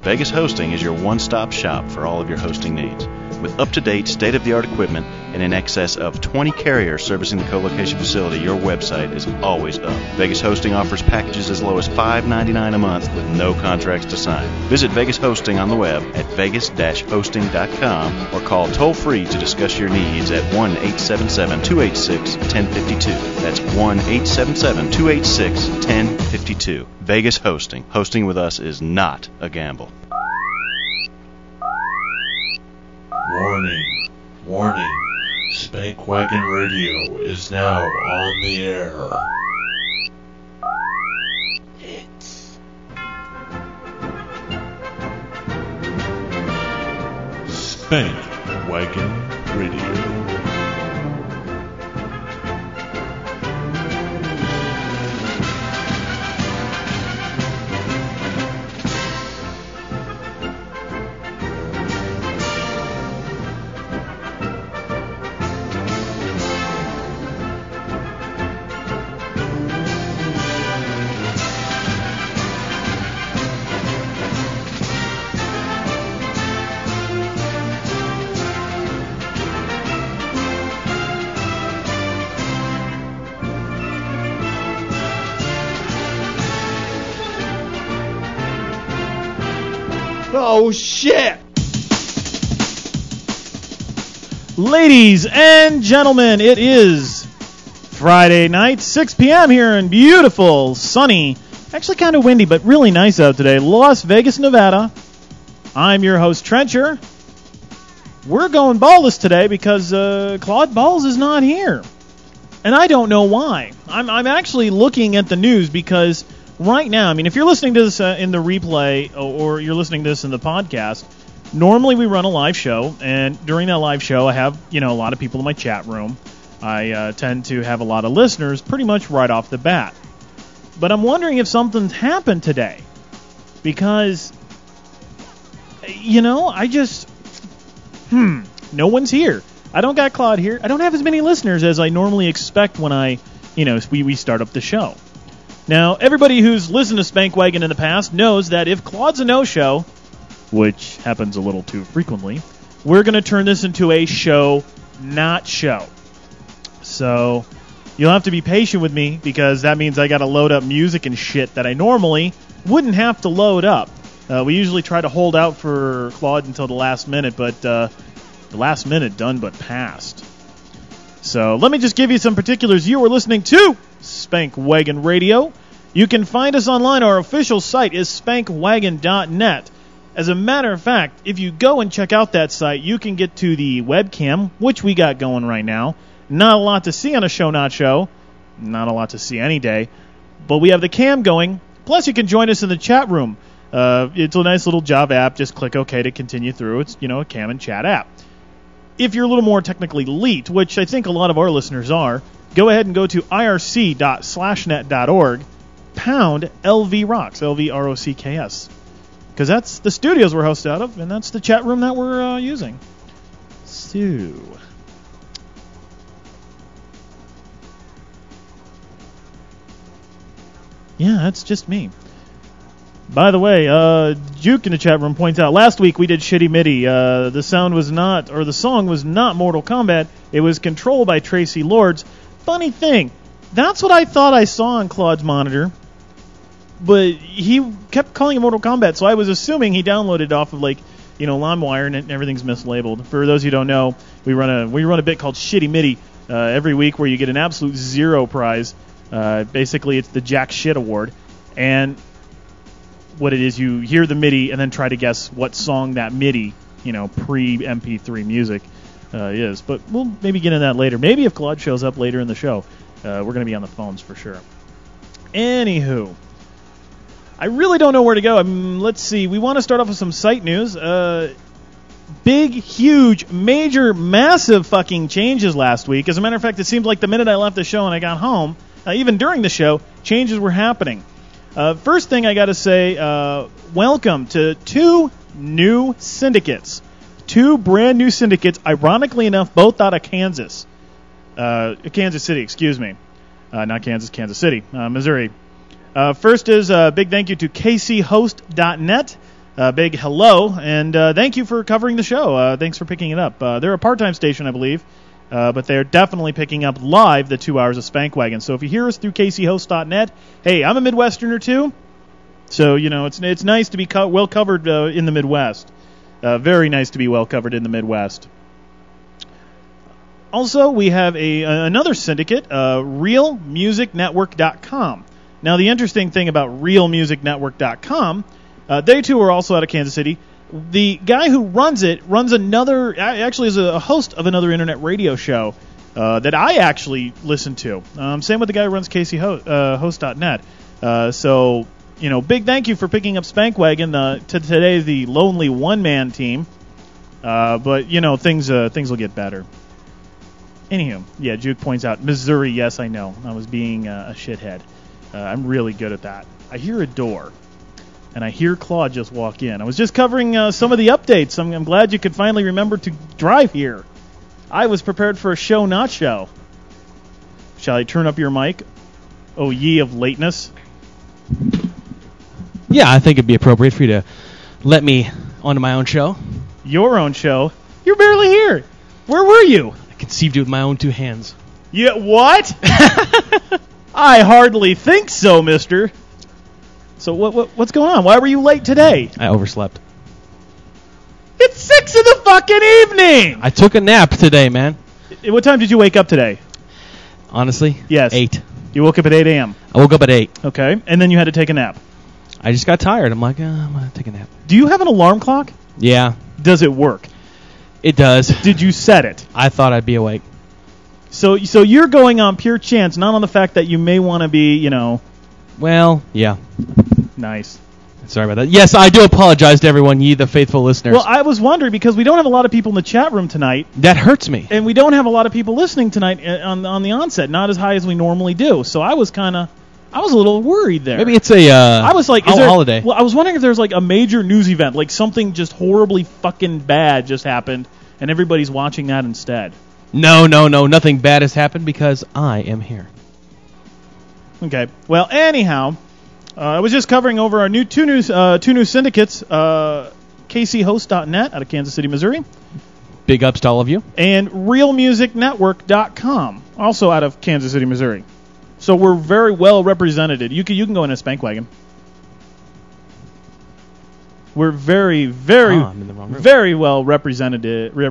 Vegas Hosting is your one-stop shop for all of your hosting needs. With up-to-date, state-of-the-art equipment and in excess of 20 carriers servicing the co-location facility, your website is always up. Vegas Hosting offers packages as low as $5.99 a month with no contracts to sign. Visit Vegas Hosting on the web at vegas-hosting.com or call toll-free to discuss your needs at 1-877-286-1052. That's 1-877-286-1052. Vegas Hosting. Hosting with us is not a gamble. Warning, warning, Spankwagon Radio is now on the air. It's Spankwagon Radio. Oh, shit! Ladies and gentlemen, it is Friday night, 6 p.m. here in beautiful, sunny, actually kind of windy, but really nice out today, Las Vegas, Nevada. I'm your host, Trencher. We're going ballless today because Claude Balls is not here. And I don't know why. I'm actually looking at the news because right now, I mean, if you're listening to this in the replay or you're listening to this in the podcast, normally we run a live show, and during that live show, I have, a lot of people in my chat room. I tend to have a lot of listeners pretty much right off the bat. But I'm wondering if something's happened today. Because, I just, no one's here. I don't got Claude here. I don't have as many listeners as I normally expect when we start up the show. Now, everybody who's listened to Spankwagon in the past knows that if Claude's a no-show, which happens a little too frequently, we're going to turn this into a show-not-show. So you'll have to be patient with me because that means I got to load up music and shit that I normally wouldn't have to load up. We usually try to hold out for Claude until the last minute, but the last minute done but passed. So let me just give you some particulars. You are listening to Spankwagon Radio. You can find us online. Our official site is spankwagon.net. As a matter of fact, if you go and check out that site, you can get to the webcam, which we got going right now. Not a lot to see on a show, not show. Not a lot to see any day. But we have the cam going. Plus, you can join us in the chat room. It's a nice little Java app. Just click OK to continue through. It's, a cam and chat app. If you're a little more technically elite, which I think a lot of our listeners are, go ahead and go to irc.slashnet.org, pound LVROCKS, LVROCKS. Because that's the studios we're hosted out of, and that's the chat room that we're using. So, yeah, that's just me. By the way, Juke in the chat room points out, last week we did Shitty MIDI. The song was not Mortal Kombat. It was Control by Tracy Lords. Funny thing, that's what I thought I saw on Claude's monitor, but he kept calling it Mortal Kombat, so I was assuming he downloaded it off of LimeWire, and everything's mislabeled. For those who don't know, we run a bit called Shitty MIDI every week where you get an absolute zero prize. Basically, it's the Jack Shit Award, and what it is, you hear the MIDI and then try to guess what song that MIDI, pre-MP3 music is. But we'll maybe get into that later. Maybe if Claude shows up later in the show, we're going to be on the phones for sure. Anywho, I really don't know where to go. Let's see. We want to start off with some site news. Big, huge, major, massive fucking changes last week. As a matter of fact, it seemed like the minute I left the show and I got home, even during the show, changes were happening. First thing I got to say, welcome to two new syndicates. Two brand new syndicates, ironically enough, both out of Kansas. Kansas City, excuse me. Not Kansas, Kansas City, Missouri. First is a big thank you to kchost.net. big hello, and thank you for covering the show. Thanks for picking it up. They're a part-time station, I believe, but they're definitely picking up live the 2 hours of Spankwagon. So if you hear us through kchost.net, hey, I'm a Midwesterner too, so it's nice to be well covered in the Midwest. Very nice to be well covered in the Midwest. Also, we have another syndicate, RealMusicNetwork.com. Now, the interesting thing about RealMusicNetwork.com, they too are also out of Kansas City. The guy who runs it is a host of another internet radio show that I actually listen to. Same with the guy who runs KCHost.net. So, big thank you for picking up Spankwagon. Today, the lonely one-man team. But, things will get better. Anywho, yeah, Juke points out, Missouri, yes, I know. I was being a shithead. I'm really good at that. I hear a door, and I hear Claude just walk in. I was just covering some of the updates. I'm glad you could finally remember to drive here. I was prepared for a show, not show. Shall I turn up your mic? Oh, ye of lateness. Yeah, I think it'd be appropriate for you to let me onto my own show. Your own show? You're barely here. Where were you? I conceived it with my own 2 hands. Yeah, what? I hardly think so, mister. So what's going on? Why were you late today? I overslept. It's 6 in the fucking evening! I took a nap today, man. What time did you wake up today? Honestly? Yes. 8. You woke up at 8 a.m.? I woke up at 8. Okay, and then you had to take a nap. I just got tired. I'm like, I'm going to take a nap. Do you have an alarm clock? Yeah. Does it work? It does. Did you set it? I thought I'd be awake. So you're going on pure chance, not on the fact that you may want to be, Well, yeah. Nice. Sorry about that. Yes, I do apologize to everyone, ye the faithful listeners. Well, I was wondering, because we don't have a lot of people in the chat room tonight. That hurts me. And we don't have a lot of people listening tonight on the onset, not as high as we normally do. So I was a little worried there. Maybe it's a I was like, holiday. Well, I was wondering if there's like a major news event, like something just horribly fucking bad just happened, and everybody's watching that instead. No, nothing bad has happened because I am here. Okay. Well, anyhow, I was just covering over our two new syndicates, KCHost.net out of Kansas City, Missouri. Big ups to all of you. And RealMusicNetwork.com, also out of Kansas City, Missouri. So we're very well represented. You can go in a Spankwagon. We're very, very, I'm in the wrong room. very well represented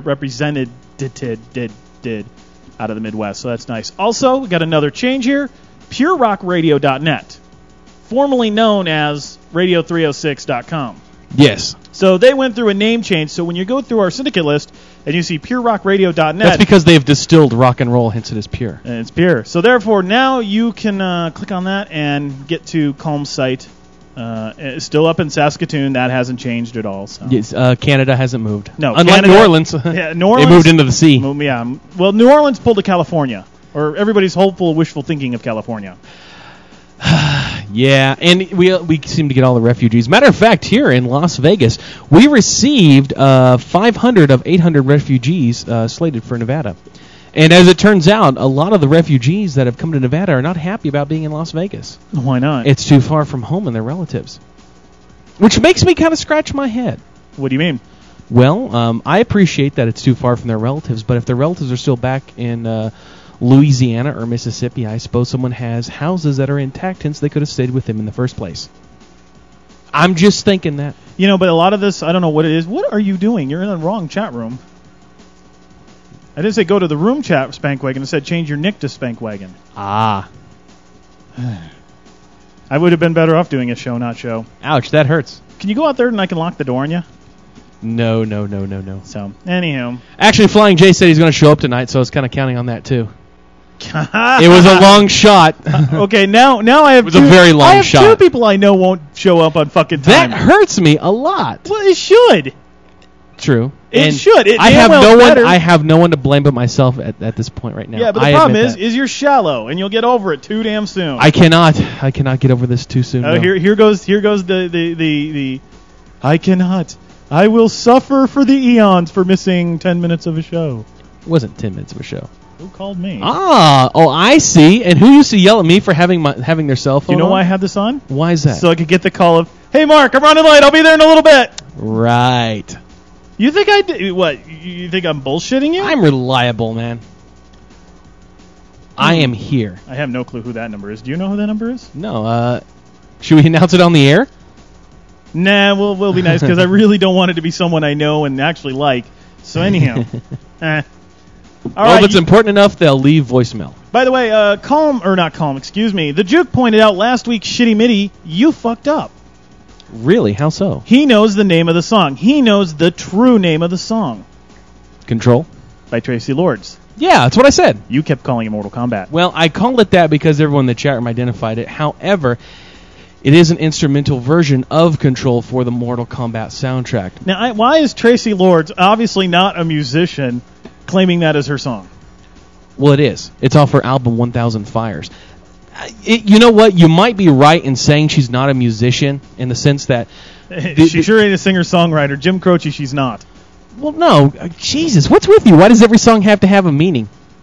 out of the Midwest. So that's nice. Also, we got another change here. PureRockRadio.net, formerly known as Radio306.com. Yes. So they went through a name change. So when you go through our syndicate list and you see PureRockRadio.net, that's because they've distilled rock and roll, hence it is pure. And it's pure. So therefore, now you can click on that and get to Calm's site. It's still up in Saskatoon. That hasn't changed at all. So. Yes, Canada hasn't moved. No, unlike Canada, New Orleans. Yeah, New Orleans. They moved into the sea. Yeah. Well, New Orleans pulled to California, or everybody's hopeful, wishful thinking of California. Yeah, and we seem to get all the refugees. Matter of fact, here in Las Vegas, we received 500 of 800 refugees slated for Nevada. And as it turns out, a lot of the refugees that have come to Nevada are not happy about being in Las Vegas. Why not? It's too far from home and their relatives. Which makes me kind of scratch my head. What do you mean? Well, I appreciate that it's too far from their relatives, but if their relatives are still back in Louisiana or Mississippi, I suppose someone has houses that are intact, hence they could have stayed with them in the first place. I'm just thinking that. But a lot of this, I don't know what it is. What are you doing? You're in the wrong chat room. I didn't say go to the room chat, Spankwagon. I said change your nick to Spankwagon. Ah. I would have been better off doing a show, not show. Ouch, that hurts. Can you go out there and I can lock the door on you? No. So, anywho. Actually, Flying J said he's going to show up tonight, so I was kind of counting on that, too. It was a long shot. Okay, now I have It was a very long shot. two people I know won't show up on fucking time. That hurts me a lot. Well, it should. True. It should. I have no one to blame but myself at this point right now. Yeah, but the problem is you're shallow, and you'll get over it too damn soon. I cannot get over this too soon. No. Here goes the I cannot. I will suffer for the eons for missing 10 minutes of a show. It wasn't 10 minutes of a show. Who called me? I see. And who used to yell at me for having their cell phone? Do you know on? why I had this on? Why is that? So I could get the call of, "Hey, Mark, I'm running late. I'll be there in a little bit." Right. You think I did what? You think I'm bullshitting you? I'm reliable, man. I am here. I have no clue who that number is. Do you know who that number is? No. Should we announce it on the air? Nah, we'll be nice because I really don't want it to be someone I know and actually like. So anyhow, All Well, right. if it's important enough, they'll leave voicemail. By the way, excuse me. The Juke pointed out last week, Shitty Mitty, you fucked up. Really? How so? He knows the name of the song. He knows the true name of the song. Control? By Tracy Lords. Yeah, that's what I said. You kept calling it Mortal Kombat. Well, I call it that because everyone in the chat room identified it. However, it is an instrumental version of Control for the Mortal Kombat soundtrack. Now, why is Tracy Lords, obviously not a musician, claiming that as her song? Well, it is. It's off her album 1000 Fires. You know what? You might be right in saying she's not a musician in the sense that... She sure ain't a singer-songwriter. Jim Croce, she's not. Well, no. Jesus, what's with you? Why does every song have to have a meaning?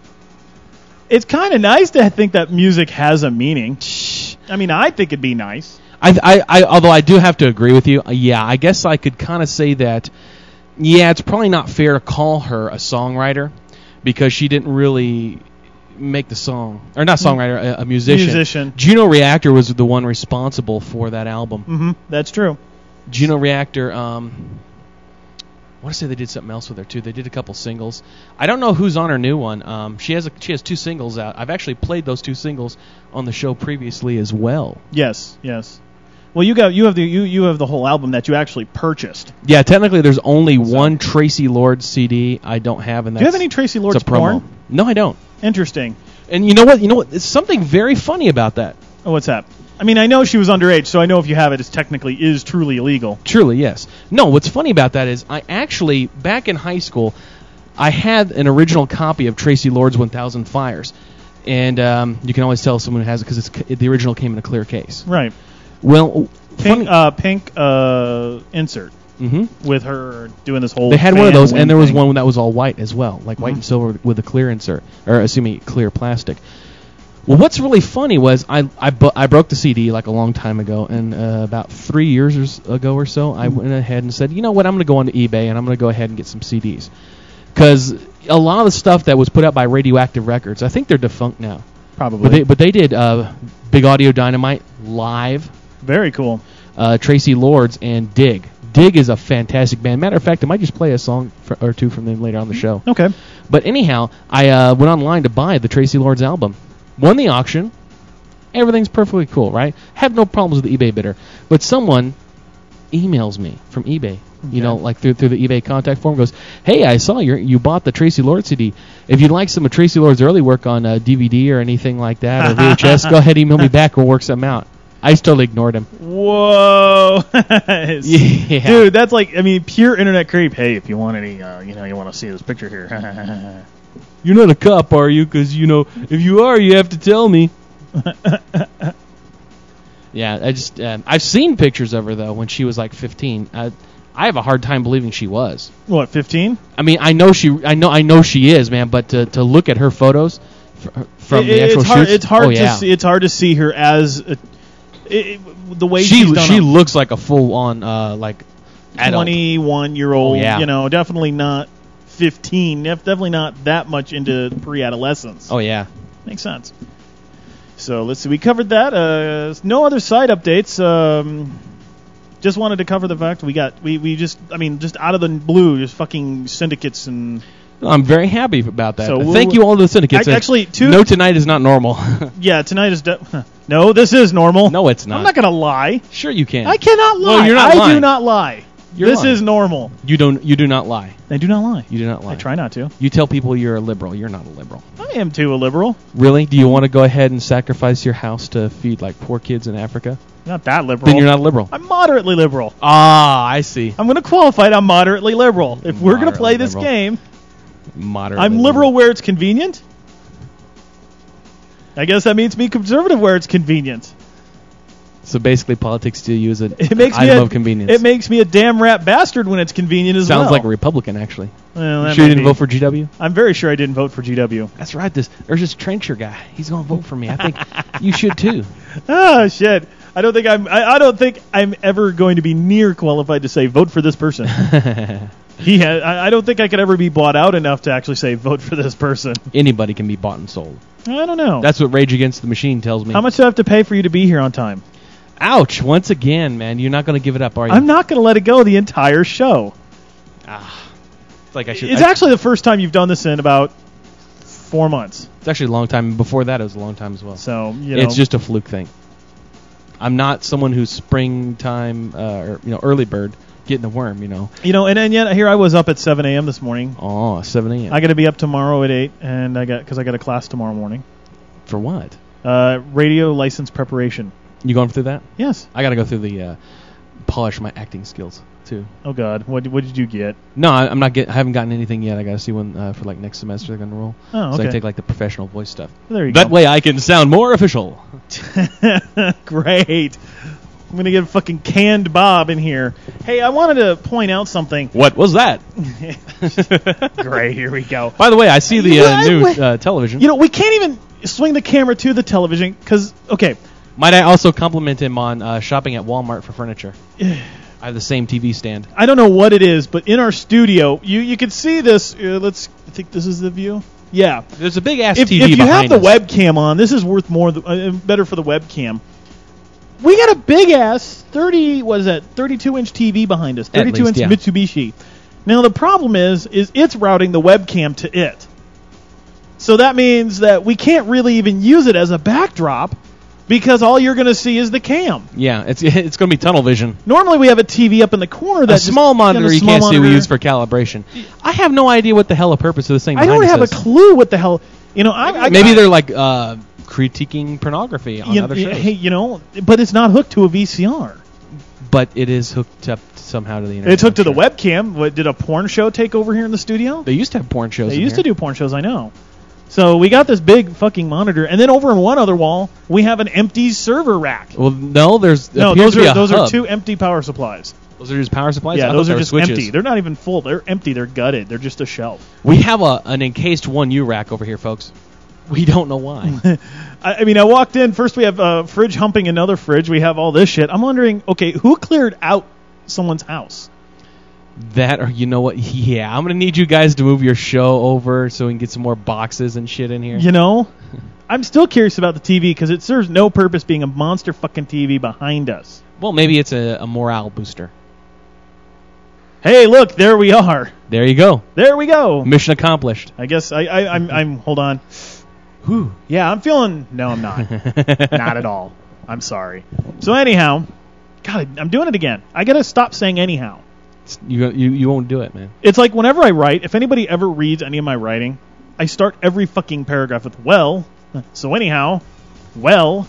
It's kind of nice to think that music has a meaning. I mean, I think it'd be nice. Although I do have to agree with you. Yeah, I guess I could kind of say that, yeah, it's probably not fair to call her a songwriter because she didn't really make the song. Or not songwriter, a musician. Juno Reactor was the one responsible for that album. Mm-hmm, that's true. Juno Reactor, I want to say they did something else with her, too. They did a couple singles. I don't know who's on her new one. She has 2 singles out. I've actually played those 2 singles on the show previously as well. Yes. Well, you have the whole album that you actually purchased. Yeah, technically there's only one Tracy Lords CD I don't have, and that's... Do you have any Tracy Lords porn? No, I don't. Interesting. And you know what? There's something very funny about that. Oh, what's that? I mean, I know she was underage, so I know if you have it, it is truly illegal. Truly, yes. No, what's funny about that is I actually, back in high school, I had an original copy of Tracy Lords 1000 Fires. And you can always tell someone who has it because the original came in a clear case. Right. Well, pink insert. Mm-hmm. With her doing this whole... They had one of those, and there was thing. one that was all white as well, like white and silver with a clear insert, or clear plastic. Well, what's really funny was I broke the CD like a long time ago, and about 3 years ago or so, I went ahead and said, you know what, I'm going to go onto eBay, and I'm going to go ahead and get some CDs. Because a lot of the stuff that was put out by Radioactive Records, I think they're defunct now. Probably. But they did Big Audio Dynamite, Live. Very cool. Tracy Lords, and Dig. Dig is a fantastic band. Matter of fact, I might just play a song or two from them later on the show. Okay. But anyhow, I went online to buy the Tracy Lords album. Won the auction. Everything's perfectly cool, right? Have no problems with the eBay bidder. But someone emails me from eBay, you know, like through the eBay contact form, goes, hey, I saw you bought the Tracy Lords CD. If you'd like some of Tracy Lords' early work on DVD or anything like that, or VHS, go ahead, email me back. We'll work something out. I just totally ignored him. Whoa. Yeah. Dude, that's like, I mean, pure internet creep. Hey, if you want any, you want to see this picture here. You're not a cop, are you? Because, if you are, you have to tell me. Yeah, I've seen pictures of her, though, when she was like 15. I have a hard time believing she was. What, 15? I mean, I know she is, man, but to look at her photos from the actual shoots, it's hard to see her as the way she's done. She looks like a full-on like adult. 21-year-old. Definitely not 15. Definitely not that much into pre-adolescence. Oh yeah, makes sense. So let's see. We covered that. No other side updates. Just wanted to cover the fact we just out of the blue, just fucking syndicates and. I'm very happy about that. So thank you all to the syndicates. Actually, no, tonight is not normal. Yeah, tonight is. No, this is normal. No, it's not. I'm not gonna lie. Sure, you can. I cannot lie. Well, you're not lying. I do not lie. This is normal. You do not lie. I do not lie. You do not lie. I try not to. You tell people you're a liberal. You're not a liberal. I am too a liberal. Really? Do you want to go ahead and sacrifice your house to feed like poor kids in Africa? Not that liberal. Then you're not a liberal. I'm moderately liberal. Ah, I see. I'm going to qualify it. I'm moderately liberal. If we're going to play this game, I'm liberal where it's convenient. I guess that means be conservative where it's convenient. So basically, politics to you is an It makes item me of convenience. It makes me a damn rat bastard when it's convenient as well. Sounds like a Republican, actually. Well, that You sure you might didn't be. vote for GW? I'm very sure I didn't vote for GW. That's right. There's this Trencher guy. He's gonna vote for me. I think you should too. Ah, shit. I don't think I'm ever going to be near qualified to say vote for this person. I don't think I could ever be bought out enough to actually say vote for this person. Anybody can be bought and sold. I don't know. That's what Rage Against the Machine tells me. How much do I have to pay for you to be here on time? Ouch! Once again, man, you're not gonna give it up, are you? I'm not going to let it go the entire show. It's like I should. It's actually the first time you've done this in about 4 months. It's actually a long time. Before that, it was a long time as well. So, you know. It's just a fluke thing. I'm not someone who's springtime or early bird getting the worm. And yet here I was up at 7 a.m. this morning. Oh, 7 a.m. I got to be up tomorrow at 8, and because I got a class tomorrow morning. For what? Radio license preparation. You going through that? Yes. I got to go through the polish my acting skills too. Oh God, what did you get? No, I haven't gotten anything yet. I got to see when for like next semester they're gonna roll. Oh, okay. So I take like the professional voice stuff. There you That go. way I can sound more official. Great. I'm gonna get a fucking canned Bob in here. Hey, I wanted to point out something. What was that? Great, here we go. By the way, I see the Yeah, new television. We can't even swing the camera to the television because, okay. Might I also compliment him on shopping at Walmart for furniture? I have the same TV stand. I don't know what it is, but in our studio, you can see this. I think this is the view. Yeah. There's a big ass If TV you have behind the us. webcam on, this is worth more, better for the webcam. We got a big ass 32-inch TV behind us, 32-inch yeah. Mitsubishi. Now the problem is it's routing the webcam to it. So that means that we can't really even use it as a backdrop because all you're going to see is the cam. Yeah, it's going to be tunnel vision. Normally we have a TV up in the corner that A small monitor you can't see we monitor. use for calibration. I have no idea what the hell the purpose of this thing I don't behind have us a is. clue what the hell. Maybe they're like critiquing pornography on other shows. Hey, but it's not hooked to a VCR. But it is hooked up somehow to the internet. It's hooked to the I'm sure. webcam. What, did a porn show take over here in the studio? They used to have porn shows. They used to do porn shows, I know. So we got this big fucking monitor, and then over in one other wall, we have an empty server rack. Well, no, Those are two empty power supplies. Those are just power supplies? Yeah, I those thought are they were just switches. empty. They're not even full. They're empty. They're gutted. They're just a shelf. We have an encased 1U rack over here, folks. We don't know why. I mean, I walked in. First, we have a fridge humping another fridge. We have all this shit. I'm wondering, okay, who cleared out someone's house? That, or you know what? Yeah, I'm going to need you guys to move your show over so we can get some more boxes and shit in here. I'm still curious about the TV because it serves no purpose being a monster fucking TV behind us. Well, maybe it's a morale booster. Hey, look, there we are. There you go. There we go. Mission accomplished. I guess I'm hold on. Whew. Yeah, I'm feeling. No, I'm not. Not at all. I'm sorry. So anyhow, God, I'm doing it again. I gotta stop saying anyhow. You won't do it, man. It's like whenever I write, if anybody ever reads any of my writing, I start every fucking paragraph with well. So anyhow, well.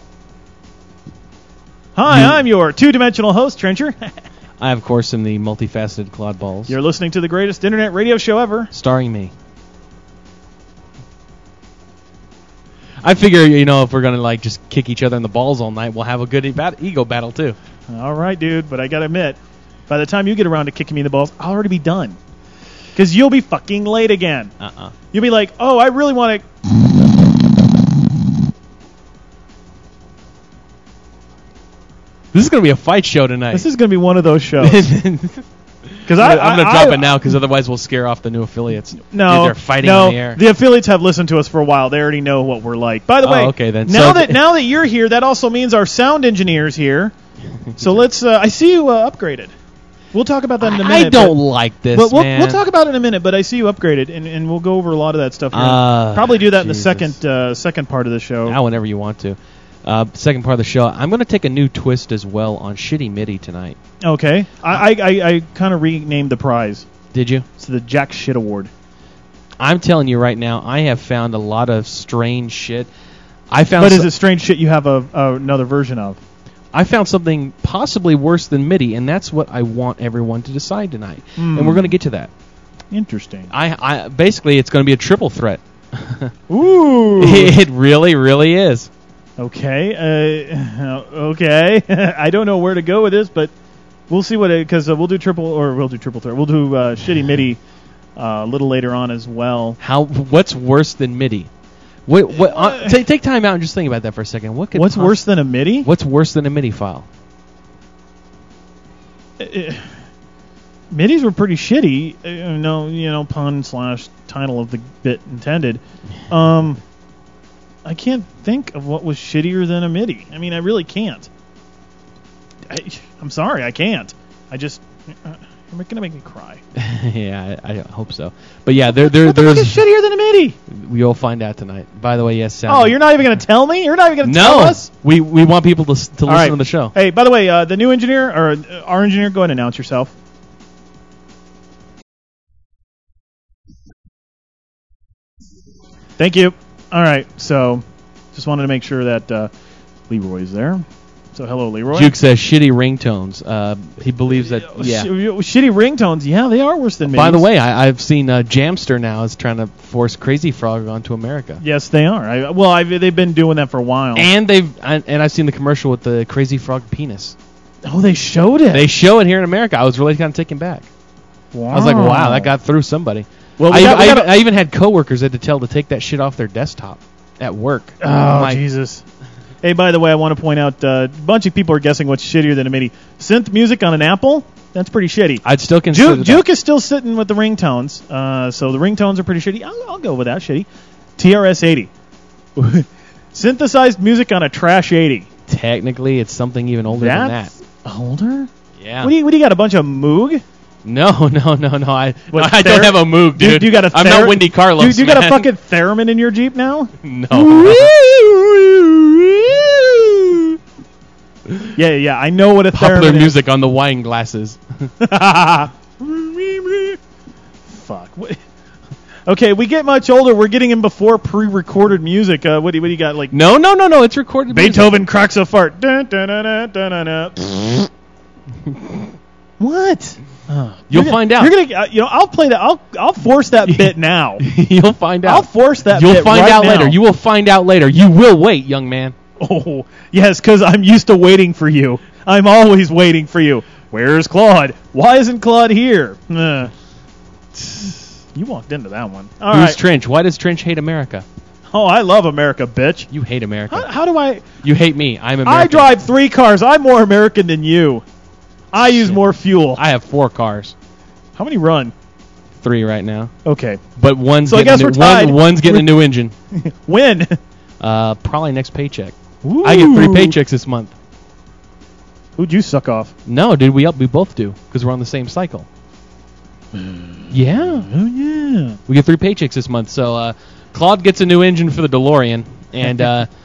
Hi, I'm your two-dimensional host, Trencher. I, of course, am the multifaceted Claude Balls. You're listening to the greatest internet radio show ever. Starring me. I figure, if we're going to just kick each other in the balls all night, we'll have a good ego battle, too. All right, dude, but I gotta admit, by the time you get around to kicking me in the balls, I'll already be done. Because you'll be fucking late again. You'll be like, oh, I really want to... This is going to be a fight show tonight. This is going to be one of those shows. Because I'm going to drop it now because otherwise we'll scare off the new affiliates. No, they're fighting in the air. The affiliates have listened to us for a while. They already know what we're like. By the way, okay, then. Now that you're here, that also means our sound engineer's here. So let's. I see you upgraded. We'll talk about that in a minute. I don't like this, man. We'll talk about it in a minute, but I see you upgraded, and we'll go over a lot of that stuff here. Probably do that in the second part of the show. Now, whenever you want to. Second part of the show, I'm going to take a new twist as well on Shitty MIDI tonight. Okay. I kind of renamed the prize. Did you? It's the Jack Shit Award. I'm telling you right now, I have found a lot of strange shit. Is it strange shit you have another version of? I found something possibly worse than MIDI, and that's what I want everyone to decide tonight. And we're going to get to that. Interesting. Basically, it's going to be a triple threat. Ooh. It really, really is. Okay. Okay. I don't know where to go with this, but we'll see because we'll do triple threat. We'll do shitty MIDI a little later on as well. What's worse than MIDI? Take time out and just think about that for a second. What's worse than a MIDI? What's worse than a MIDI file? MIDIs were pretty shitty. Pun/title of the bit intended. I can't think of what was shittier than a MIDI. I mean, I really can't. I'm sorry, I can't. You're gonna make me cry. Yeah, I hope so. But yeah, there's shittier than a MIDI. We'll find out tonight. By the way, yes. Oh, you're not even gonna tell me? You're not even gonna tell us? We want people to listen to the show. Hey, by the way, the new engineer or our engineer, go ahead and announce yourself. Thank you. All right, so just wanted to make sure that Leroy's there. So hello, Leroy. Juke says shitty ringtones. He believes that, yeah. Shitty ringtones, yeah, they are worse than MIDIs. By the way, I've seen Jamster now is trying to force Crazy Frog onto America. Yes, they are. They've been doing that for a while. And I've seen the commercial with the Crazy Frog penis. Oh, they showed it. They show it here in America. I was really kind of taken back. Wow. I was like, wow, that got through somebody. Well, I even had coworkers that had to tell to take that shit off their desktop at work. Oh, Jesus. Hey, by the way, I want to point out a bunch of people are guessing what's shittier than a MIDI. Synth music on an Apple? That's pretty shitty. I'd still consider Juke is still sitting with the ringtones, so the ringtones are pretty shitty. I'll go with that, shitty. TRS-80. Synthesized music on a Trash 80. Technically, it's something even older than that. Older? Yeah. What do you got, a bunch of Moog? No. I don't have a Moog, dude. You got a I'm not Wendy Carlos. You got a fucking theremin in your Jeep now? No. Yeah, I know what a theremin Popular is. music on the wine glasses. Fuck. Okay, we get much older. We're getting in before pre-recorded music. What do you got? Like No. It's recorded. Beethoven cracks a fart. Dun, dun, dun, dun, dun, dun, dun. What? You'll find out. You're gonna, I'll play that. I'll force that bit now. You'll find out. I'll force that. You'll bit find right out now. later. You will find out later. You will wait, young man. Oh, yes, because I'm used to waiting for you. I'm always waiting for you. Where's Claude? Why isn't Claude here? You walked into that one. All Who's right. Trench? Why does Trench hate America? Oh, I love America, bitch. You hate America. How do I? You hate me. I'm American. I drive 3 cars. I'm more American than you. I use more fuel. I have 4 cars. How many run? 3 right now. Okay. But one's So I guess we're tied. one's getting a new engine. When? Probably next paycheck. Ooh. I get 3 paychecks this month. Who'd you suck off? No, dude, we both do because we're on the same cycle. Yeah. Oh, yeah. We get 3 paychecks this month. So Claude gets a new engine for the DeLorean, and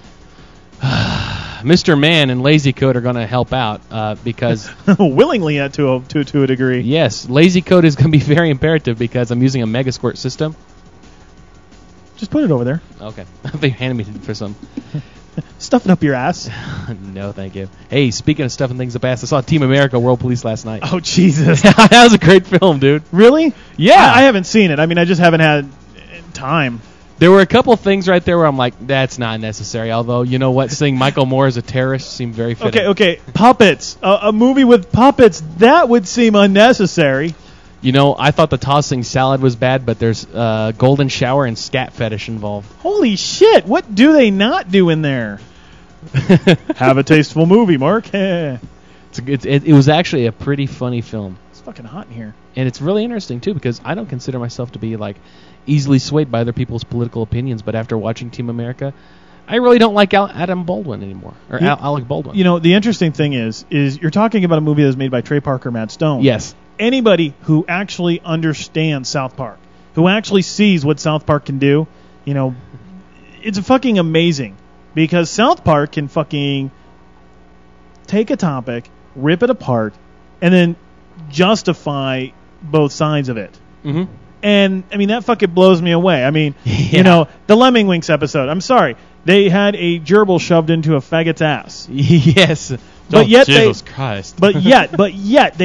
Mr. Mann and Lazy Code are going to help out because willingly to a degree. Yes, Lazy Code is going to be very imperative because I'm using a Mega Squirt system. Just put it over there. Okay. They handed me for some. Stuff it up your ass. No, thank you. Hey, speaking of stuffing things up ass, I saw Team America World Police last night. Oh, Jesus. That was a great film, dude. Really? Yeah. I haven't seen it. I mean, I just haven't had time. There were a couple things right there where I'm like, that's not necessary. Although, you know what? Seeing Michael Moore as a terrorist seemed very fitting. Okay. Puppets. A movie with puppets, that would seem unnecessary. You know, I thought the tossing salad was bad, but there's golden shower and scat fetish involved. Holy shit. What do they not do in there? Have a tasteful movie, Mark. It was actually a pretty funny film. It's fucking hot in here. And it's really interesting, too, because I don't consider myself to be, like, easily swayed by other people's political opinions, but after watching Team America, I really don't like Adam Baldwin anymore, or Alec Baldwin. You know, the interesting thing is you're talking about a movie that was made by Trey Parker, Matt Stone. Yes. Anybody who actually understands South Park, who actually sees what South Park can do, you know, it's fucking amazing. Because South Park can fucking take a topic, rip it apart, and then justify both sides of it. Mm-hmm. And, I mean, that fucking blows me away. I mean, you know, the Lemmingwinks episode, I'm sorry, they had a gerbil shoved into a faggot's ass. Yes. But yet Jesus Christ. but yet they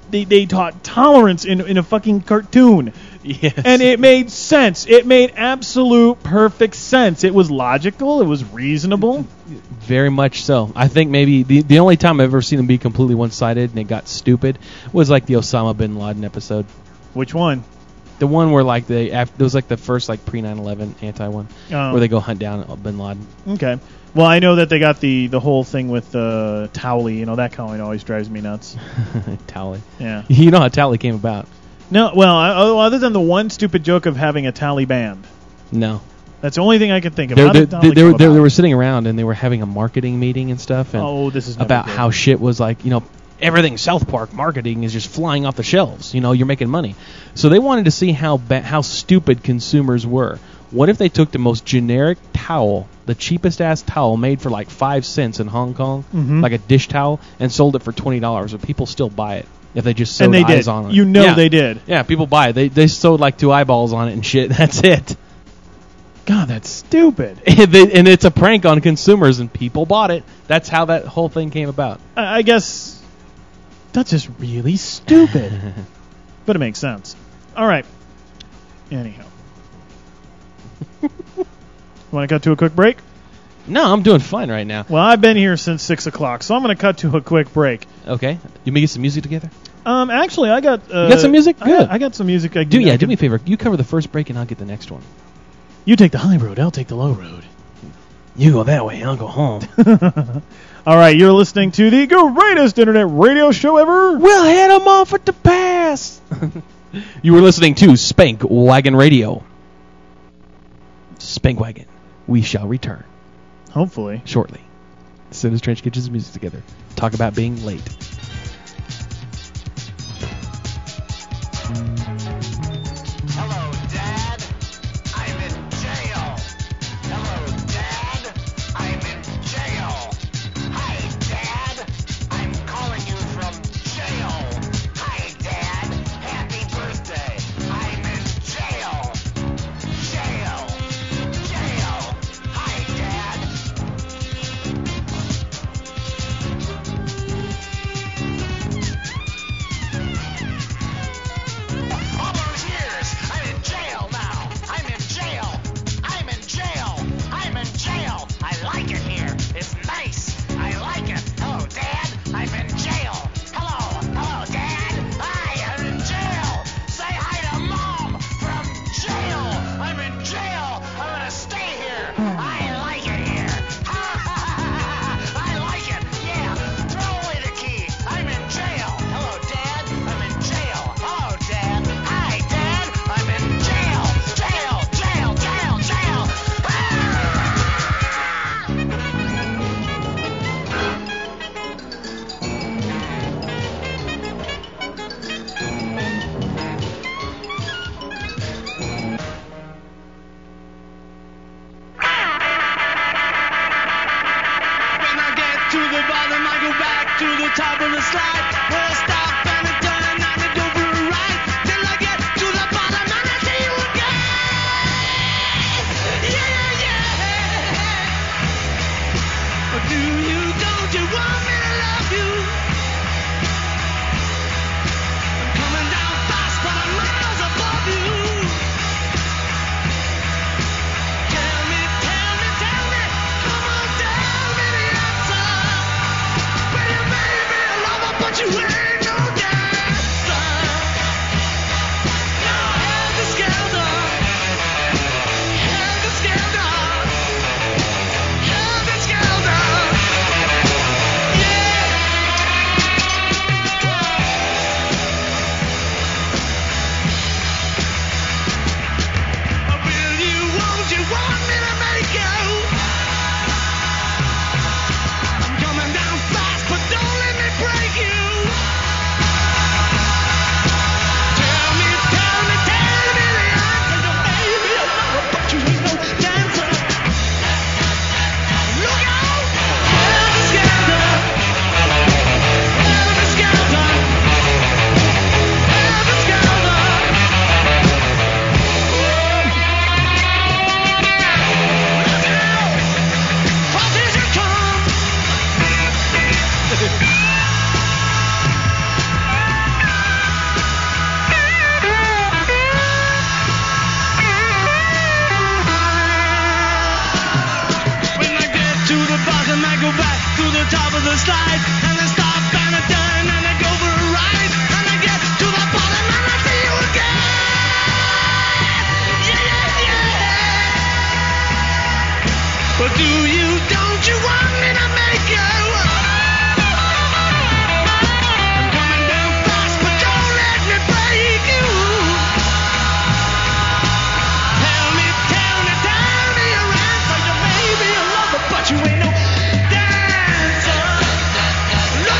they taught tolerance in a fucking cartoon. Yes. And it made sense. It made absolute perfect sense. It was logical. It was reasonable. Very much so. I think maybe the only time I've ever seen them be completely one-sided and it got stupid was like the Osama bin Laden episode. Which one? The one where like it was like the first like pre 9/11 anti one Oh. where they go hunt down bin Laden. Okay. Well, I know that they got the whole thing with Towley. You know, that comment always drives me nuts. Tally. Yeah. You know how Tally came about? No, well, other than the one stupid joke of having a Tally band. No. That's the only thing I can think of. They How did Tally come about? were sitting around and they were having a marketing meeting and stuff. And Oh, this is never about good. how shit was like, you know, everything South Park marketing is just flying off the shelves. You know, you're making money. So they wanted to see how stupid consumers were. What if they took the most generic towel, the cheapest ass towel made for like 5 cents in Hong Kong, like a dish towel, and sold it for $20? Would people still buy it if they just sewed And they eyes did. on it? You know Yeah. they did. Yeah, people buy it. They sewed like 2 eyeballs on it and shit. That's it. God, that's stupid. And it's a prank on consumers, and people bought it. That's how that whole thing came about. I guess that's just really stupid. But it makes sense. All right. Anyhow. Want to cut to a quick break? No, I'm doing fine right now. Well, I've been here since 6 o'clock, so I'm going to cut to a quick break. Okay. You may get some music together? Actually, I got... You got some music? Good. I got some music. Do me a favor. You cover the first break, and I'll get the next one. You take the high road, I'll take the low road. You go that way, I'll go home. All right, you're listening to the greatest internet radio show ever. We'll head them off at the pass. You were listening to Spank Wagon Radio. Spank Wagon. We shall return Hopefully. shortly. As soon as Trench gets his music together. Talk about being late. Hello, Dad. I'm in jail. Hello, Dad. I'm in jail. Hi, Dad. I'm calling you from jail. Hi, Dad. Happy birthday. I'm in jail. Jail. Jail. Hi, Dad. All those years, I'm in jail now. I'm in jail. I'm in jail. I'm in jail. I like it here. It's nice. I like it. Hello, Dad. I'm in jail. Hello. Hello, Dad. Hi, I'm in jail. Say hi to Mom from jail. I'm in jail. I'm gonna stay here. I like it here. I like it. Yeah. Throw away the key. I'm in jail. Hello, Dad. I'm in jail. Hello, Dad. Hi, Dad. I'm in jail. Jail. Jail. Jail. Jail. When I get to the bottom, I go back to the top of the slide. Where I stop and I turn and I go for a ride. Till I get to the bottom and I see you again. Yeah, yeah. Or do you, don't you want me to love you? I'm coming down fast, but I'm miles above you. Tell me, come on, tell me the answer. Will you marry me a lover, but you ain't the top of the slide, and I stop and I turn and I go for a ride, and I get to the bottom and I see you again. Yeah, yeah. But don't you want me to make you? I'm coming down fast, but don't let me break you. Tell me your answer. You may be a lover, but you ain't no dancer. Look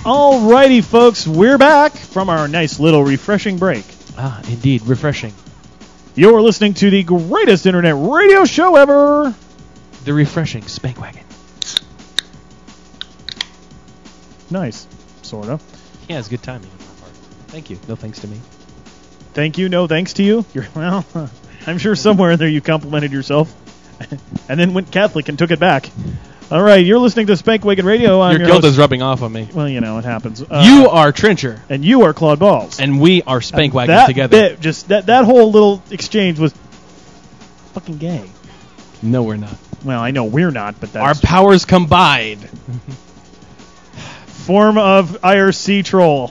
Alrighty, folks, we're back from our nice little refreshing break. Ah, indeed, refreshing. You're listening to the greatest internet radio show ever. The refreshing Spank Wagon. Nice, sort of. Yeah, it's good timing on my part. Thank you. No thanks to me. Thank you, no thanks to you. Well, I'm sure somewhere in there you complimented yourself and then went Catholic and took it back. All right, you're listening to Spank Wagon Radio. I'm Your guilt host. is rubbing off on me. Well, you know, it happens. You are Trencher, and you are Claude Balls. and we are Spank Wagon that together. Bit, just that whole little exchange was fucking gay. No, we're not. Well, I know we're not, but Our that's powers combined. form of IRC troll.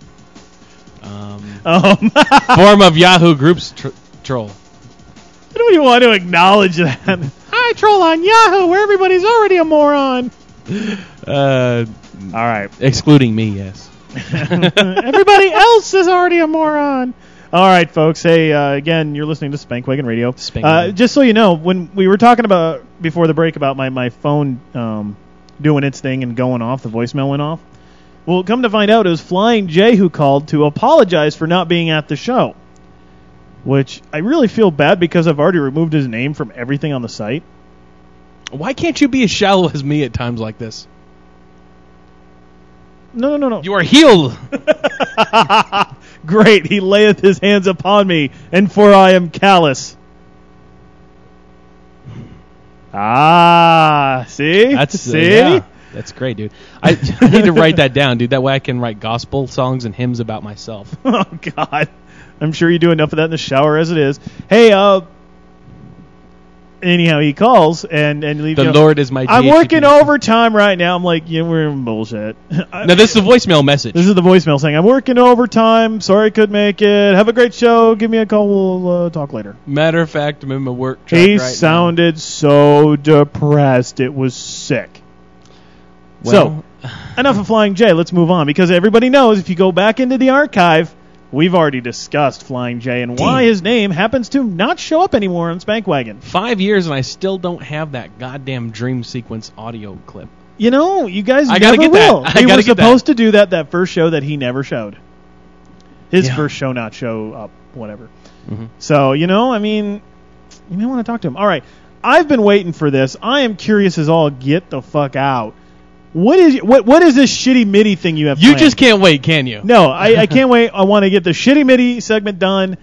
Form of Yahoo Groups troll. I don't even want to acknowledge that. I troll on Yahoo, where everybody's already a moron. All right. Excluding me, yes. Everybody else is already a moron. All right, folks. Hey, again, you're listening to Spank Wagon Radio. Just so you know, when we were talking about before the break about my phone doing its thing and going off, the voicemail went off. Well, come to find out, it was Flying J who called to apologize for not being at the show. Which I really feel bad because I've already removed his name from everything on the site. Why can't you be as shallow as me at times like this? No. You are healed. Great, he layeth his hands upon me, and for I am callous. See? See? Yeah, that's great, dude. I need to write that down, dude. That way I can write gospel songs and hymns about myself. Oh, God. I'm sure you do enough of that in the shower as it is. Hey, anyhow, he calls and leaves. The Lord is my I'm GHQ. working overtime right now. I'm like, yeah, we're in bullshit. No, this is a voicemail message. This is the voicemail saying, I'm working overtime. Sorry I couldn't make it. Have a great show. Give me a call. We'll talk later. Matter of fact, I'm in my work truck He right sounded so depressed. It was sick. now. So, enough of Flying J. Let's move on, because everybody knows if you go back into the archive, we've already discussed Flying J and why his name happens to not show up anymore on Spank Wagon. 5 years and I still don't have that goddamn dream sequence audio clip. You know, you guys I never gotta get will. that. I They gotta were get that. supposed to do that first show that he never showed. His Yeah. first show not show up, whatever. Mhm. So, you know, I mean, you may want to talk to him. All right, I've been waiting for this. I am curious as all get the fuck out. What is this shitty MIDI thing you have You planned? just can't wait, can you? No, I can't wait. I want to get the shitty MIDI segment done.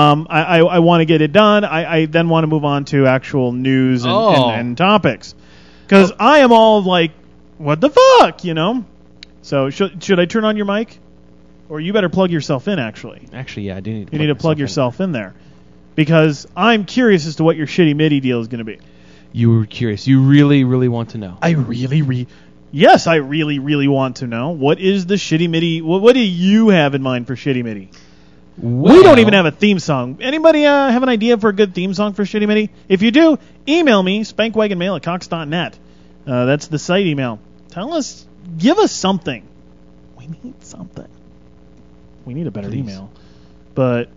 I want to get it done. I then want to move on to actual news and topics. Because I am all like, what the fuck, you know? So should I turn on your mic? Or you better plug yourself in, actually. Actually, yeah, I do need to You need to plug yourself in there. Because I'm curious as to what your shitty MIDI deal is going to be. You were curious. You really, really want to know. Yes, I really, really want to know. What is the shitty MIDI? What do you have in mind for shitty MIDI? We don't even have a theme song. Anybody have an idea for a good theme song for shitty MIDI? If you do, email me, spankwagonmail@cox.net. That's the site email. Tell us, give us something. We need something. We need a better Please. email. But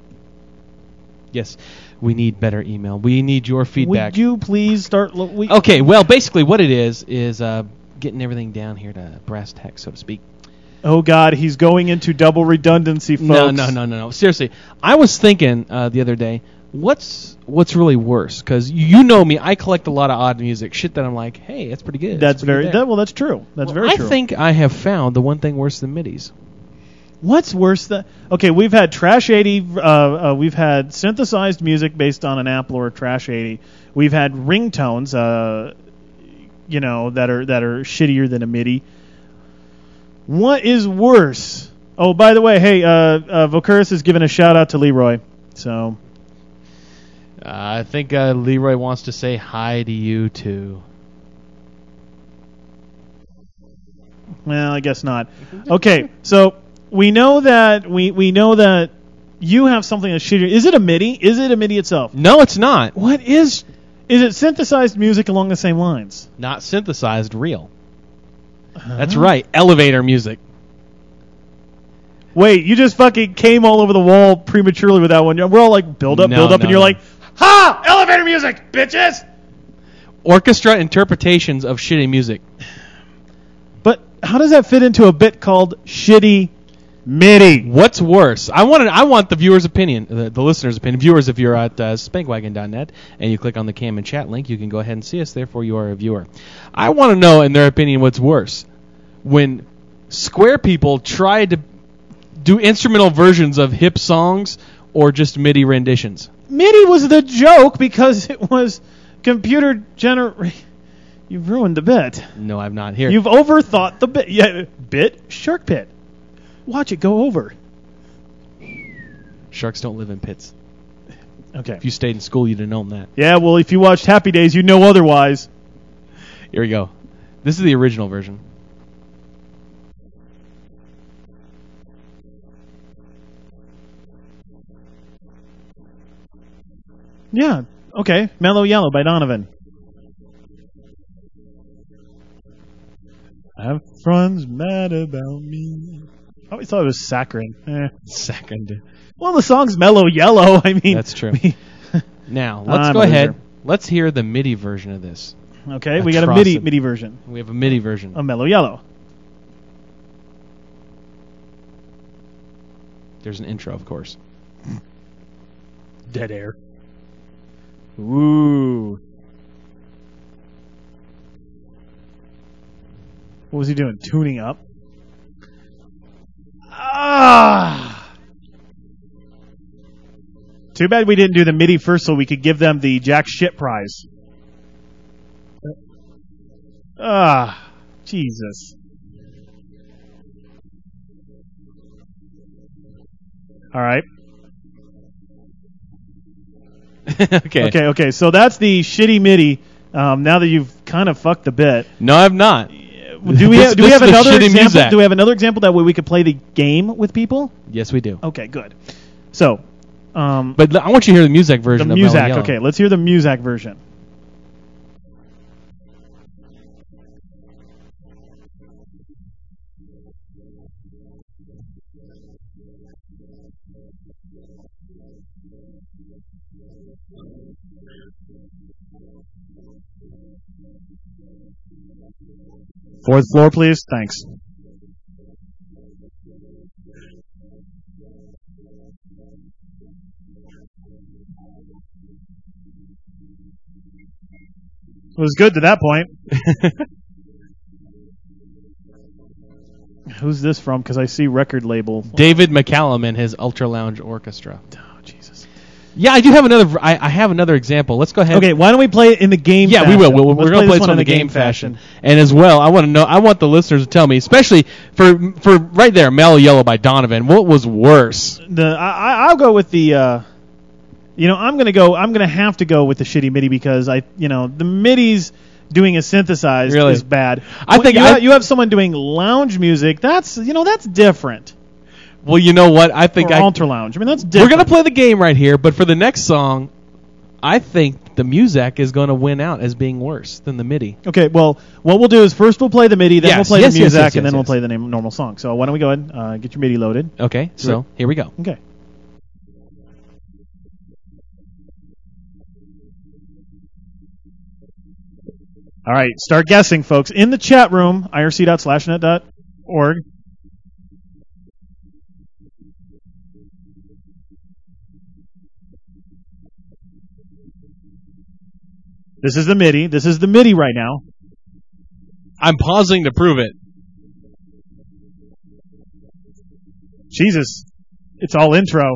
Yes, we need better email. We need your feedback. would you please start... Okay, well, basically what it is getting everything down here to brass tacks, so to speak. Oh, God, he's going into double redundancy, folks. No. Seriously, I was thinking the other day, what's really worse? Because you know me, I collect a lot of odd music, shit that I'm like, hey, that's pretty good. That's pretty very... good there. well, that's true. That's very I true. think I have found the one thing worse than MIDIs. What's worse than... Okay, we've had Trash 80. We've had synthesized music based on an Appler Trash 80. We've had ringtones, you know, that are shittier than a MIDI. What is worse? Oh, by the way, hey, Vokurus is giving a shout out to Leroy. So, I think Leroy wants to say hi to you, too. well, I guess not. Okay, so we know that we know that you have something that's shittier. Is it a MIDI? Is it a MIDI itself? No, it's not. What is it synthesized music along the same lines? Not synthesized, real. That's right, elevator music. Wait, you just fucking came all over the wall prematurely with that one. We're all like, build up, No, and you're no. like, ha! Elevator music, bitches! Orchestra interpretations of shitty music. But how does that fit into a bit called Shitty MIDI? What's worse? I want the viewer's opinion, the listener's opinion. Viewers, if you're at spankwagon.net and you click on the cam and chat link, you can go ahead and see us. Therefore, you are a viewer. I want to know, in their opinion, what's worse. When Square people try to do instrumental versions of hip songs or just MIDI renditions. MIDI was the joke because it was computer generated. You've ruined the bit. No, I've not. Here. You've overthought the bit. Yeah, bit? Shark Pit. Watch it go over. Sharks don't live in pits. Okay. If you stayed in school, you'd have known that. Yeah, well, if you watched Happy Days, you know otherwise. Here we go. This is the original version. Yeah, okay. Mellow Yellow by Donovan. I have friends mad about me. I always thought it was saccharine. Second. Well, the song's Mellow Yellow. I mean, That's true. Now, let's I'm go a ahead. loser. Let's hear the MIDI version of this. Okay, we got a MIDI version. We have a MIDI version. A Mellow Yellow. There's an intro, of course. Dead air. Ooh. What was he doing? Tuning up? Ah! Too bad we didn't do the MIDI first so we could give them the jack shit prize. Ah, Jesus. All right. Okay. Okay. So that's the shitty MIDI. Now that you've kind of fucked the bit. No, I've not. Do we have another shitty example? music. Do we have another example that way we could play the game with people? Yes, we do. Okay, good. So, But I want you to hear the music version the of Mellow Muzak. Yellow. Okay, let's hear the Muzak version. Fourth floor, please. Thanks. It was good to that point. Who's this from? Because I see record label. David McCallum and his Ultra Lounge Orchestra. Oh, Jesus. Yeah, I do have another. I have another example. Let's go ahead. Okay, why don't we play it in the game Yeah, fashion? we will. We're Let's going to play this this one in the game fashion. And as well, I want to know. I want the listeners to tell me, especially for right there, Mellow Yellow by Donovan. What was worse? I'll go with the. I'm gonna have to go with the shitty MIDI because the MIDI's doing a synthesized Really? is bad. I think you have someone doing lounge music. That's different. Well, you know what? I think Or ultra lounge. I mean, that's we're different. going to play the game right here, but for the next song, I think the Muzak is going to win out as being worse than the MIDI. Okay, well, what we'll do is first we'll play the MIDI, then Yes, we'll play yes, the yes, Muzak, yes, and then yes, we'll yes. play the normal song. So why don't we go ahead and get your MIDI loaded? Okay, so here we go. Okay. All right, start guessing, folks. In the chat room, irc.slashnet.org. This is the MIDI. This is the MIDI right now. I'm pausing to prove it. Jesus. It's all intro.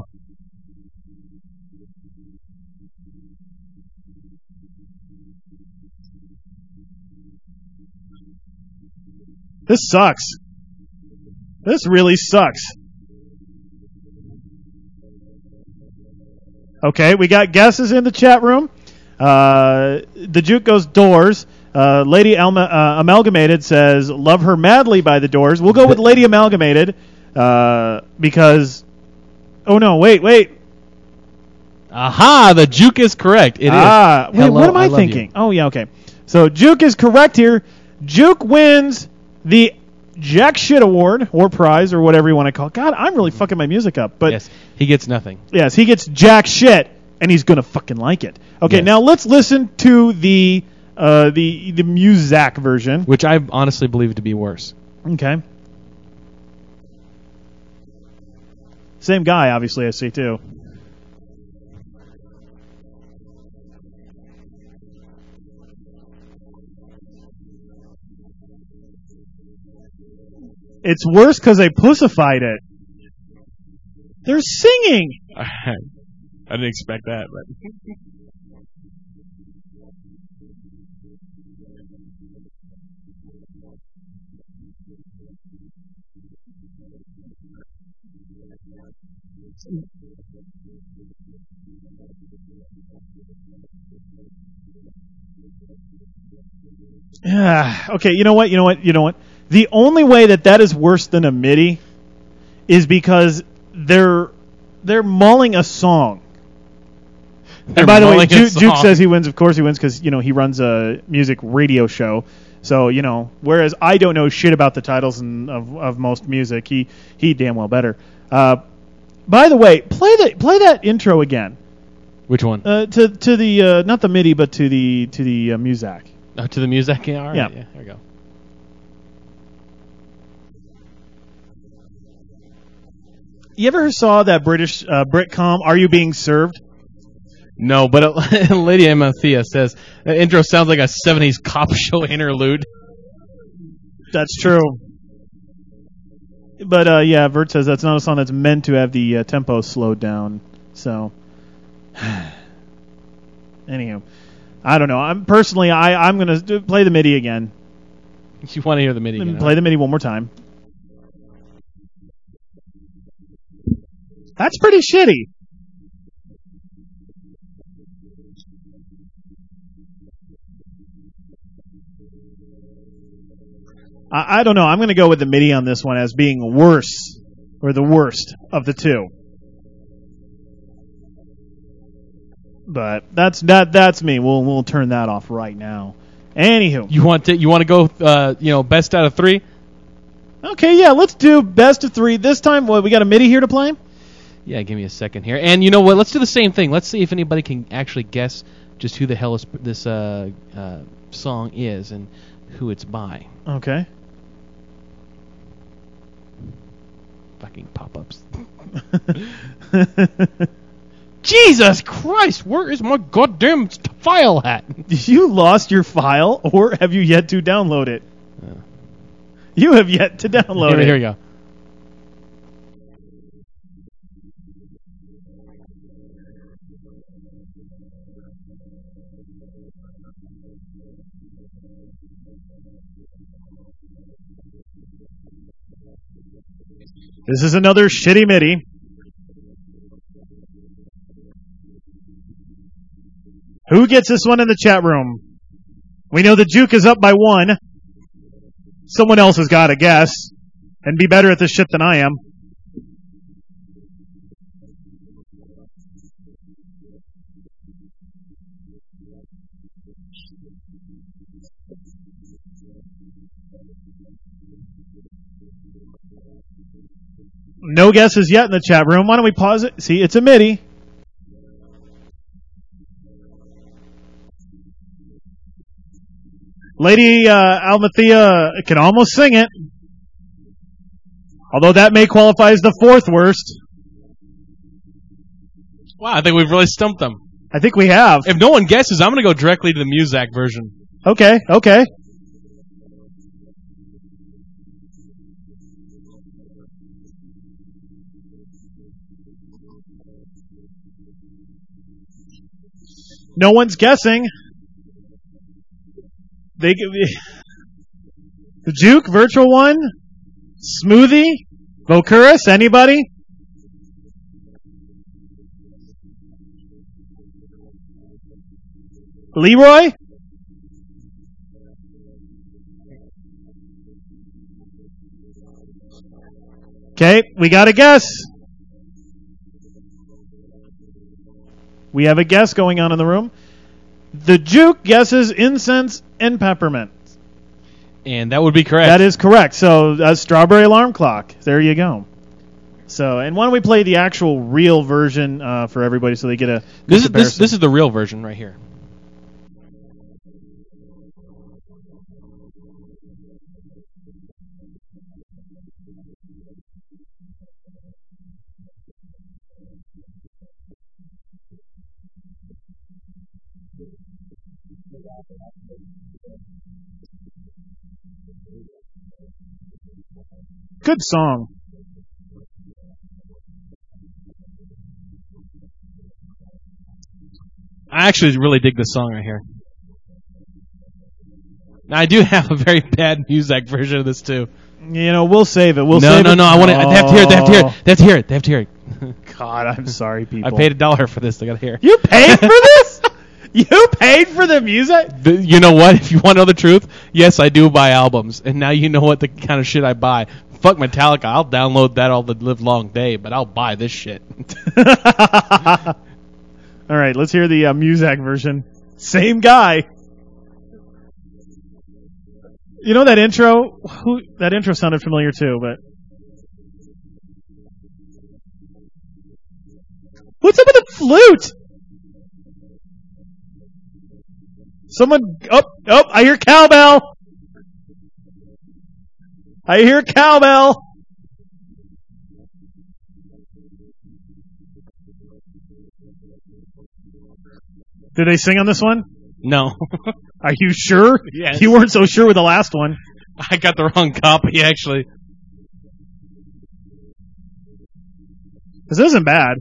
This sucks. This really sucks. Okay, we got guesses in the chat room. The Juke goes Doors. Lady Amalgamated says Love Her Madly by the Doors. We'll go with Lady Amalgamated because... Oh, no, wait. Aha, the Juke is correct. It is. Wait, Hello, what am I love thinking? you. Oh, yeah, okay. So Juke is correct here. Juke wins the Jack Shit Award or prize or whatever you want to call it. God, I'm really fucking my music up. But Yes, he gets nothing. yes, he gets Jack Shit, and he's going to fucking like it. Okay, Yes. now let's listen to the Muzak version. Which I honestly believe to be worse. Okay. Same guy, obviously, I see, too. It's worse because they pussified it. They're singing. I didn't expect that, but Okay, you know what? The only way that is worse than a MIDI is because they're mulling a song. And by the way, Juke says he wins. Of course he wins because, he runs a music radio show. So, whereas I don't know shit about the titles of most music, he damn well better. By the way, play that intro again. Which one? To the not the MIDI, but to the Muzak. Oh, to the music? Yeah, all right. Yeah. There we go. You ever saw that British Britcom, Are You Being Served? No, but Lady Amathea says, that intro sounds like a 70s cop show interlude. That's true. But, yeah, Vert says that's not a song that's meant to have the tempo slowed down. So, anywho, I don't know. I'm going to play the MIDI again. You want to hear the MIDI again? Play the MIDI one more time. That's pretty shitty. I don't know. I'm going to go with the MIDI on this one as being worse, or the worst of the two. But that's me. We'll turn that off right now. Anywho, you want to go best out of 3? Okay, yeah, let's do best of 3 this time. We got a MIDI here to play. Yeah, give me a second here. And you know what? Let's do the same thing. Let's see if anybody can actually guess just who the hell this song is and who it's by. Okay. Fucking pop-ups. Jesus Christ! Where is my goddamn file at? You lost your file, or have you yet to download it? You have yet to download it. Here we go. This is another shitty MIDI. Who gets this one in the chat room? We know the Juke is up by 1. Someone else has got to guess and be better at this shit than I am. No guesses yet in the chat room. Why don't we pause it? See, it's a MIDI. Lady Almathea can almost sing it. Although that may qualify as the 4th worst. Wow, I think we've really stumped them. I think we have. If no one guesses, I'm going to go directly to the Muzak version. Okay. No one's guessing. The Juke, Virtual One, Smoothie, Vokurus, anybody? Leroy? Okay, we got a guess. We have a guess going on in the room. The Juke guesses incense and peppermint. And that would be correct. That is correct. So, Strawberry Alarm Clock. There you go. So, and why don't we play the actual real version for everybody so they get a this is the real version right here. Good song. I actually really dig this song right here. Now, I do have a very bad Muzak version of this too. You know, we'll save it. We'll No, save no, it. no. I want it. They have to hear it. They have to hear it. They have to hear it. They have to hear it. God, I'm sorry, people. I paid $1 for this. They got to hear. You paid for this? You paid for the music? You know what? If you want to know the truth, yes, I do buy albums, and now you know what the kind of shit I buy. Fuck Metallica. I'll download that all the live long day, but I'll buy this shit. All right, let's hear the Muzak version. Same guy. You know that intro? That intro sounded familiar too, but what's up with the flute? Someone, oh, I hear cowbell. I hear cowbell. Did they sing on this one? No. Are you sure? Yes. You weren't so sure with the last one. I got the wrong copy, actually. This isn't bad.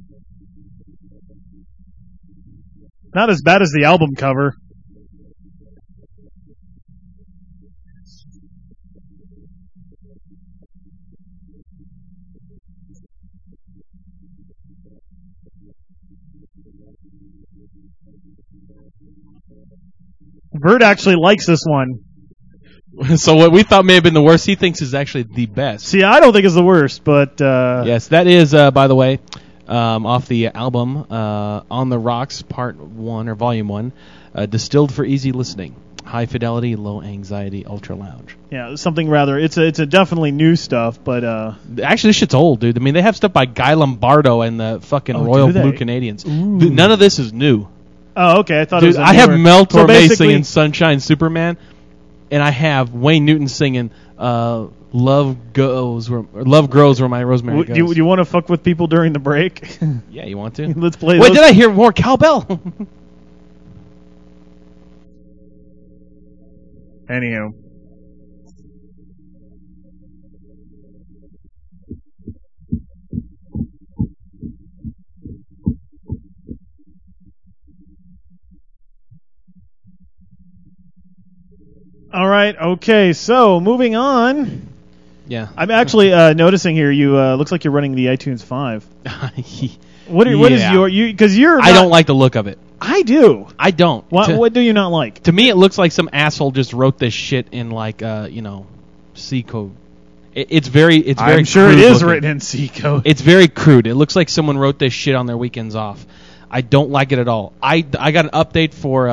Not as bad as the album cover. Bert actually likes this one. So what we thought may have been the worst, he thinks is actually the best. See, I don't think it's the worst, but Yes, that is, by the way, off the album On the Rocks, Part 1, or Volume 1, Distilled for Easy Listening. High Fidelity, Low Anxiety, Ultra Lounge. yeah, something rather. It's a definitely new stuff, but Actually, this shit's old, dude. I mean, they have stuff by Guy Lombardo and the fucking Oh, Royal do they? Blue Canadians. None of this is new. oh, okay. I thought it Dude, was. I have Mel So Torme basically- singing Sunshine Superman, and I have Wayne Newton singing Love Grows Where My Rosemary Do Goes. you want to fuck with people during the break? Yeah, you want to? Let's play. Wait, those. did I hear more cowbell? Anywho. All right. Okay. So moving on. Yeah. I'm actually noticing here. You looks like you're running the iTunes 5. What is Yeah. your because you're? I don't like the look of it. I do. I don't. What do you not like? To me, it looks like some asshole just wrote this shit in like C code. It's very. I'm sure it crude is looking. written in C code. It's very crude. It looks like someone wrote this shit on their weekends off. I don't like it at all. I got an update for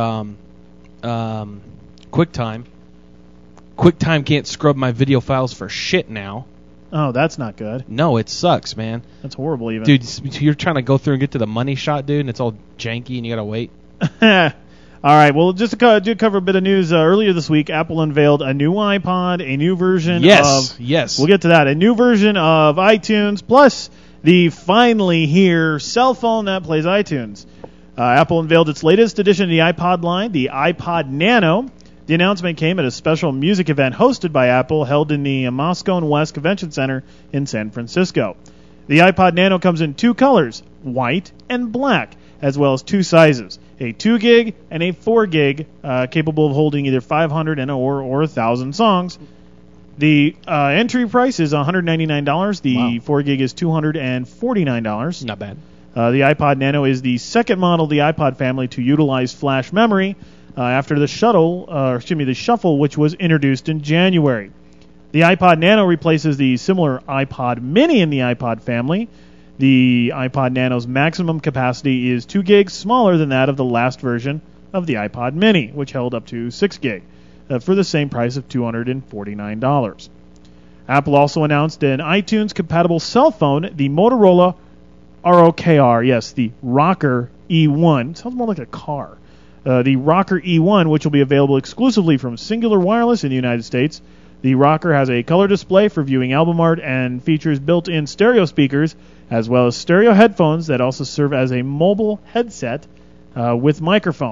QuickTime. QuickTime can't scrub my video files for shit now. Oh, that's not good. No, it sucks, man. That's horrible, even. Dude, you're trying to go through and get to the money shot, dude, and it's all janky and you gotta wait. All right. Well, just to cover a bit of news, earlier this week, Apple unveiled a new iPod, a new version Yes, of... yes. We'll get to that. A new version of iTunes, plus the finally here cell phone that plays iTunes. Apple unveiled its latest edition of the iPod line, the iPod Nano. The announcement came at a special music event hosted by Apple held in the Moscow and West Convention Center in San Francisco. The iPod Nano comes in two colors, white and black, as well as two sizes, a 2 gig and a 4 gig, capable of holding either 500 or 1,000 songs. The entry price is $199. The Wow. 4 gig is $249. Not bad. The iPod Nano is the second model of the iPod family to utilize flash memory after the Shuffle, which was introduced in January. The iPod Nano replaces the similar iPod Mini in the iPod family. The iPod Nano's maximum capacity is 2 gigs, smaller than that of the last version of the iPod Mini, which held up to 6 gig, for the same price of $249. Apple also announced an iTunes-compatible cell phone, the Motorola ROKR, yes, the Rocker E1. Sounds more like a car. The Rocker E1, which will be available exclusively from Singular Wireless in the United States. The Rocker has a color display for viewing album art and features built-in stereo speakers, as well as stereo headphones that also serve as a mobile headset with microphone.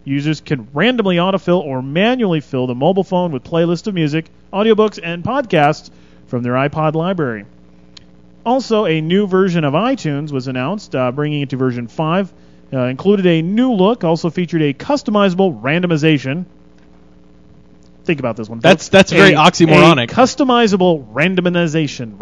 Users can randomly autofill or manually fill the mobile phone with playlists of music, audiobooks, and podcasts from their iPod library. Also, a new version of iTunes was announced, bringing it to version 5. Included a new look, also featured a customizable randomization. Think about this one. That's very oxymoronic. A customizable randomization.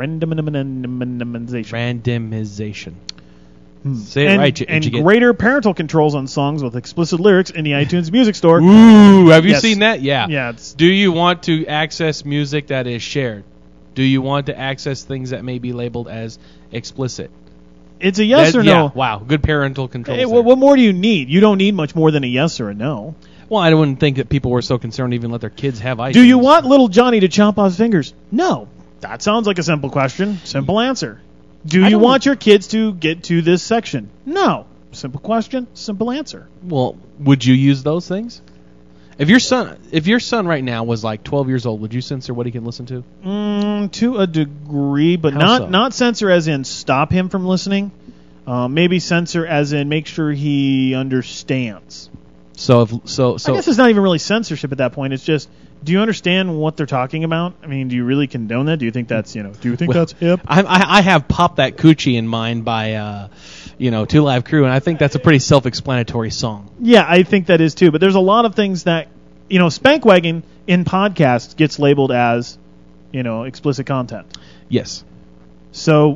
Randomization. Say it And, right, and Jigget. greater parental controls on songs with explicit lyrics in the iTunes Music Store. Ooh, have you Yes. seen that? Yeah. Yeah, it's, Do you want to access music that is shared? Do you want to access things that may be labeled as explicit? it's a yes That- or yeah, no. wow, good parental controls. Hey, there. what more do you need? You don't need much more than a yes or a no. Well, I wouldn't think that people were so concerned to even let their kids have iTunes. Do you want little Johnny to chomp off his fingers? No. That sounds like a simple question. Simple answer. Do I you don't- want your kids to get to this section? No. Simple question, simple answer. Well, would you use those things? If your son right now was like 12 years old, would you censor what he can listen to? To a degree, but How so? not censor as in stop him from listening. Maybe censor as in make sure he understands. So I guess it's not even really censorship at that point. It's just, do you understand what they're talking about? I mean, do you really condone that? Do you think that's do you think that's hip? I have Pop That Coochie in mind by Two Live Crew, and I think that's a pretty self-explanatory song. Yeah, I think that is too. But there's a lot of things that Spankwagon in podcasts gets labeled as explicit content. Yes. So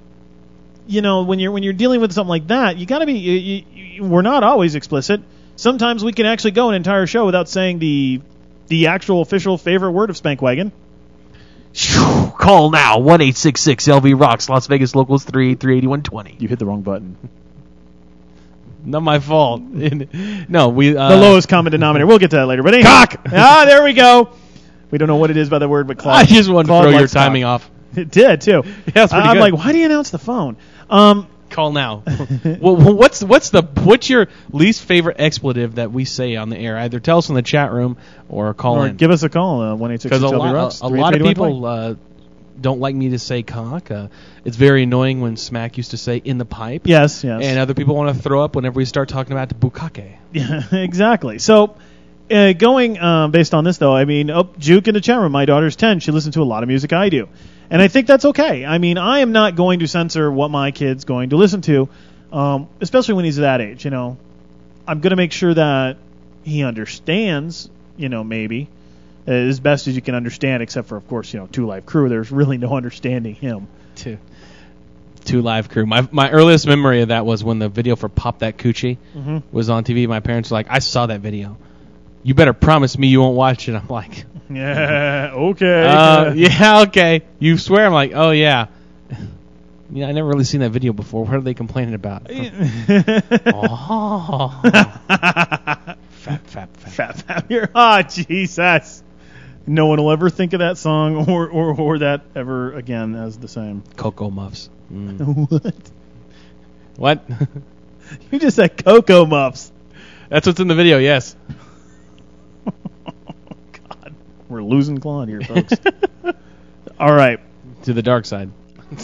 when you're dealing with something like that, you got to be. We're not always explicit. Sometimes we can actually go an entire show without saying the actual official favorite word of Spankwagon. Call now 1-866-LV Rocks Las Vegas Locals 383-8120. You hit the wrong button. Not my fault. No, we The lowest common denominator. We'll get to that later. But anyhow. Cock! There we go. We don't know what it is by the word, but Claude. I just wanted to Claude throw your likes timing cock. off. It did too. Yeah, it's pretty I'm good. like, why do you announce the phone? Call now. Well, what's your least favorite expletive that we say on the air? Either tell us in the chat room or call Or in. give us a call. 1-866 Because a Rocks. lot of people don't like me to say cock. It's very annoying when Smack used to say in the pipe. Yes. And other people want to throw up whenever we start talking about the bukkake. Yeah, exactly. So, going based on this, though, I mean, Juke in the chat room, my daughter's 10. She listens to a lot of music I do. And I think that's okay. I mean, I am not going to censor what my kid's going to listen to, especially when he's that age. I'm going to make sure that he understands, maybe, as best as you can understand, except for, of course, Two Live Crew. There's really no understanding him. Two Live Crew. My earliest memory of that was when the video for Pop That Coochie was on TV. My parents were like, I saw that video. You better promise me you won't watch it. I'm like, Yeah, okay. yeah, okay. You swear? I'm like, oh, yeah. Yeah, I never really seen that video before. What are they complaining about? Oh. Fap. Oh, Jesus. No one will ever think of that song or that ever again as the same. Cocoa Muffs. Mm. What? What? You just said Cocoa Muffs. That's what's in the video, yes. God. We're losing Claude here, folks. All right. To the dark side.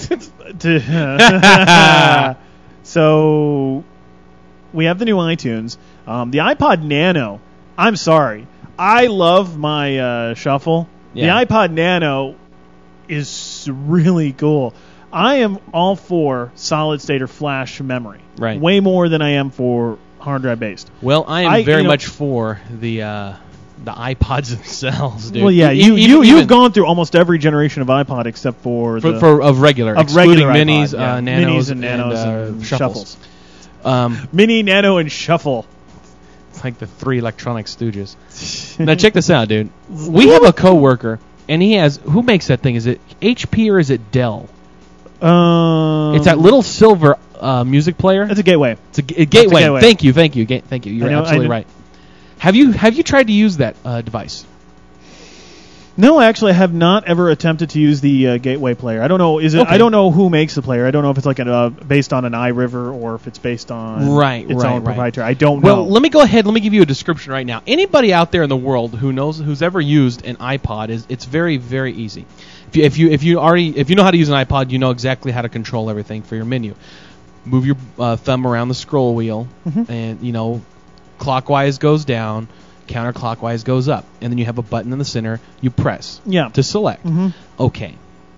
So, we have the new iTunes. The iPod Nano, I'm sorry. I love my shuffle. Yeah. The iPod Nano is really cool. I am all for solid state or flash memory. Right. Way more than I am for hard drive based. Well, I am very much for the iPods themselves, dude. Well, yeah, you've gone through almost every generation of iPod except for of regular, of excluding regular minis, iPod, yeah. nanos, minis and nanos and shuffles. Mini, nano, and shuffle. It's like the three electronic stooges. Now check this out, dude. We have a coworker, and he has. Who makes that thing? Is it HP or is it Dell? It's that little silver music player. It's a Gateway. It's a Gateway. Thank you. You're absolutely right. Have you tried to use that device? No, actually, I have not ever attempted to use the Gateway player. I don't know. Okay. I don't know who makes the player. I don't know if it's like based on an iRiver or if it's based on its own proprietary. I don't know. Well, let me go ahead. Let me give you a description right now. Anybody out there in the world who's ever used an iPod it's very, very easy. If you know how to use an iPod, you know exactly how to control everything for your menu. Move your thumb around the scroll wheel, and clockwise goes down, counterclockwise goes up, and then you have a button in the center you press Yeah. to select. Mhm. Okay.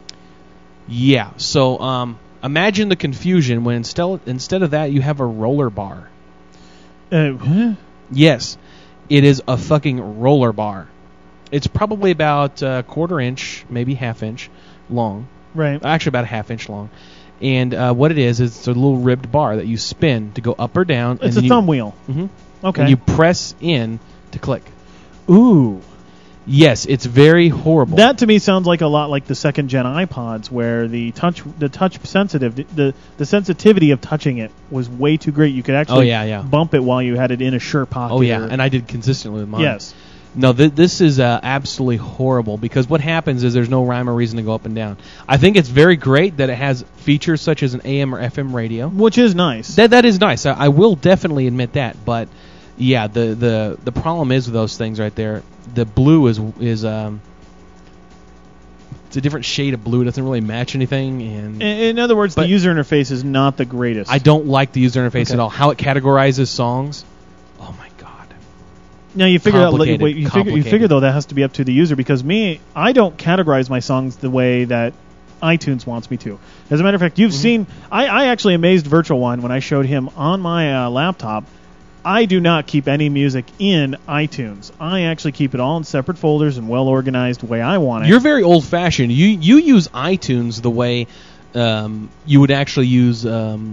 Yeah. So imagine the confusion when instead of that you have a roller bar. Huh? Yes, it is a fucking roller bar. It's probably about a quarter inch, maybe half inch long. Right. Actually, about a half inch long. And what it is it's a little ribbed bar that you spin to go up or down. It's and a thumb wheel. Mm-hmm. Okay. And you press in to click. Ooh. Yes, it's very horrible. That to me sounds like a lot like the second gen iPods, where the touch the sensitivity of touching it was way too great. You could actually yeah. bump it while you had it in a shirt pocket. Oh, yeah, or- and I did consistently with mine. yes. No, this is absolutely horrible because what happens is there's no rhyme or reason to go up and down. I think it's very great that it has features such as an AM or FM radio. Which is nice. That is nice. I will definitely admit that, but yeah, the problem is with those things right there. The blue is it's a different shade of blue. It doesn't really match anything, and In other words, the But- user interface is not the greatest. I don't like the user interface Okay. at all. How it categorizes songs. Oh my god. Now you figure out. Complicated, Wait, you figure complicated. though that has to be up to the user because I don't categorize my songs the way that iTunes wants me to. As a matter of fact, you've seen. I actually amazed Virtual One when I showed him on my laptop. I do not keep any music in iTunes. I actually keep it all in separate folders and well organized the way I want it. You're very old-fashioned. You use iTunes the way you would actually use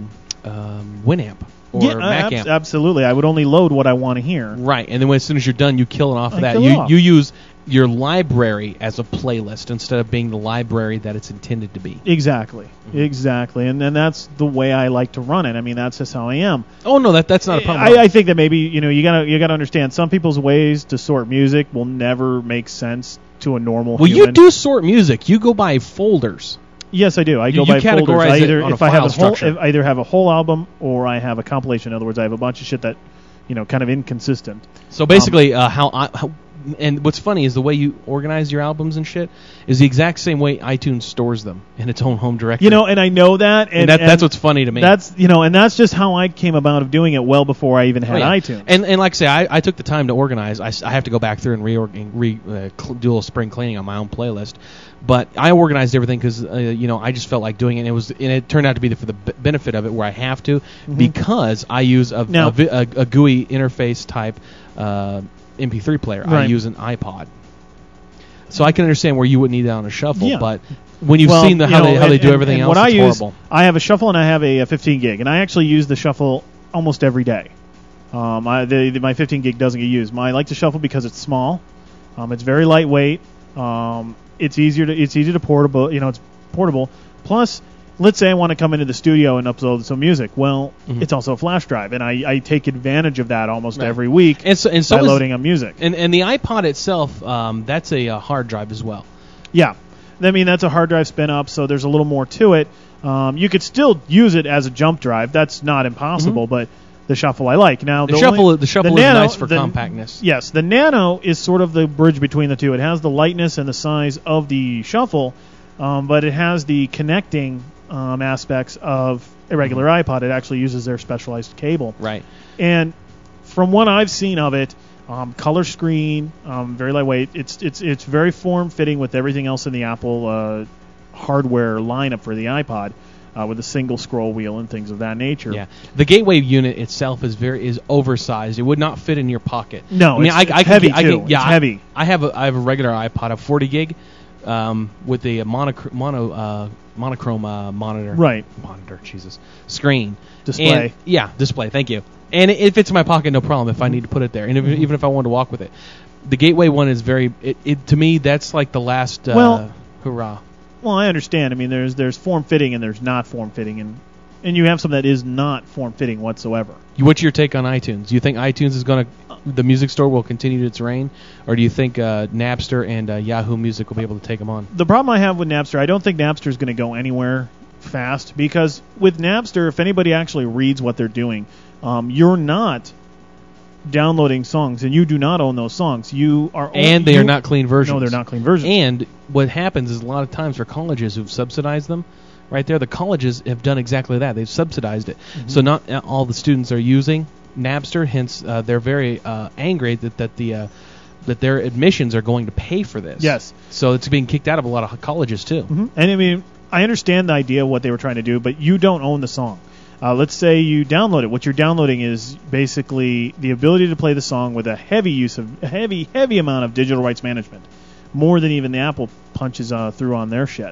Winamp or Mac Amp. Absolutely. I would only load what I want to hear. Right, and then as soon as you're done, you kill it off of I that. kill it off. You use your library as a playlist instead of being the library that it's intended to be. Exactly. And that's the way I like to run it. I mean, that's just how I am. Oh no, that's not a problem. I think that maybe you gotta understand some people's ways to sort music will never make sense to a normal well, human. you do sort music. You go by folders. Yes, I do. I go You by categorize folders. I it either on a if I have file structure. if I either have a whole album or I have a compilation. In other words, I have a bunch of shit that kind of inconsistent. So basically, how and what's funny is the way you organize your albums and shit is the exact same way iTunes stores them in its own home directory. And I know that, and that's what's funny to me. That's and that's just how I came about of doing it well before I even had Oh, yeah. iTunes. And like I say, I took the time to organize. I have to go back through and do a little spring cleaning on my own playlist. But I organized everything because I just felt like doing it. And it turned out to be for the benefit of it, where I have to because I use a GUI interface type MP3 player. I Right. use an iPod, so I can understand where you wouldn't need that on a shuffle. Yeah. But when you've seen how they do everything else, what I it's use, horrible. I have a shuffle and I have a 15 gig, and I actually use the shuffle almost every day. My 15 gig doesn't get used. I like to shuffle because it's small, it's very lightweight, it's easy to portable. It's portable. Plus, let's say I want to come into the studio and upload some music. Well, it's also a flash drive, and I take advantage of that almost every week And so by is- loading up music. And the iPod itself, that's a hard drive as well. Yeah. I mean, that's a hard drive spin up, so there's a little more to it. You could still use it as a jump drive. That's not impossible, but the shuffle I like. Now, The shuffle is nice for compactness. Yes, the Nano is sort of the bridge between the two. It has the lightness and the size of the shuffle, but it has the connecting aspects of a regular iPod. It actually uses their specialized cable. Right. And from what I've seen of it, color screen, very lightweight. It's very form fitting with everything else in the Apple hardware lineup for the iPod, with a single scroll wheel and things of that nature. Yeah, the gateway unit itself is oversized. It would not fit in your pocket. No, I mean, it's heavy too. Yeah, It's heavy. I have a regular iPod, a 40 gig, with a monochrome monitor. Right. Monitor, Jesus. Screen. Display. And, display. Thank you. And it fits in my pocket, no problem. If I need to put it there, and even if I wanted to walk with it, the gateway one is very. It to me, that's like the last hurrah. Well, I understand. I mean, there's form fitting and there's not form fitting, and you have some that is not form fitting whatsoever. What's your take on iTunes? Do you think iTunes is the music store will continue its reign, or do you think Napster and Yahoo Music will be able to take them on? The problem I have with Napster, I don't think Napster is going to go anywhere fast, because with Napster, if anybody actually reads what they're doing, you're not downloading songs, and you do not own those songs. You are, and they are not clean versions. No, they're not clean versions. And what happens is a lot of times for colleges who've subsidized them, right there, the colleges have done exactly that. They've subsidized it, so not all the students are using Napster. Hence, they're very angry that their admissions are going to pay for this. Yes. So it's being kicked out of a lot of colleges too. And I mean, I understand the idea of what they were trying to do, but you don't own the song. Let's say you download it. What you're downloading is basically the ability to play the song with a heavy amount of digital rights management, more than even the Apple punches through on their shit.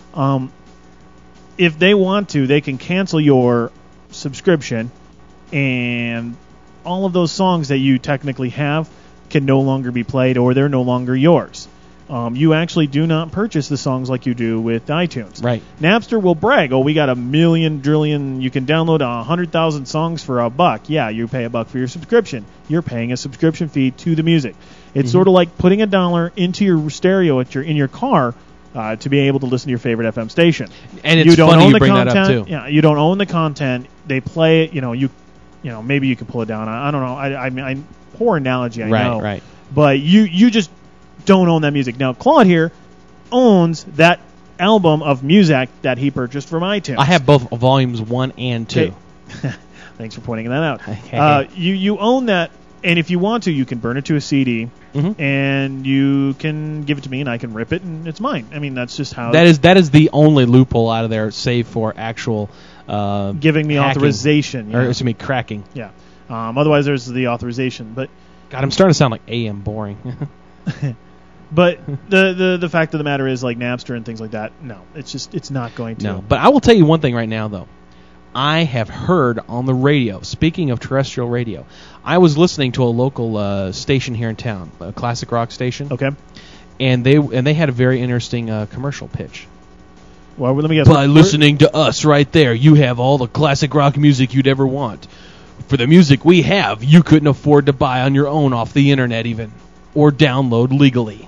If they want to, they can cancel your subscription, and all of those songs that you technically have can no longer be played, or they're no longer yours. You actually do not purchase the songs like you do with iTunes. Right. Napster will brag, we got 1 trillion, you can download 100,000 songs for $1. Yeah, you pay $1 for your subscription. You're paying a subscription fee to the music. It's sort of like putting $1 into your stereo in your car to be able to listen to your favorite FM station. And it's you don't funny own you the bring content. that up too. Yeah, you don't own the content. They play it. Maybe you could pull it down. I don't know. I mean, poor analogy. I know. Right. But you just don't own that music. Now, Claude here owns that album of music that he purchased from iTunes. I have both volumes 1 and 2. Okay. Thanks for pointing that out. You own that, and if you want to, you can burn it to a CD, and you can give it to me, and I can rip it, and it's mine. I mean, that's just how... That is the only loophole out of there, save for actual... giving me hacking. Authorization. Or, excuse me, cracking. Yeah. Otherwise, there's the authorization. But God, I'm starting to sound like AM boring. But the fact of the matter is, like Napster and things like that, no, it's not going to. No, but I will tell you one thing right now, though. I have heard on the radio, speaking of terrestrial radio, I was listening to a local station here in town, a classic rock station. Okay. And they had a very interesting commercial pitch. Well, let me guess. By listening to us right there, you have all the classic rock music you'd ever want. For the music we have, you couldn't afford to buy on your own off the internet even, or download legally.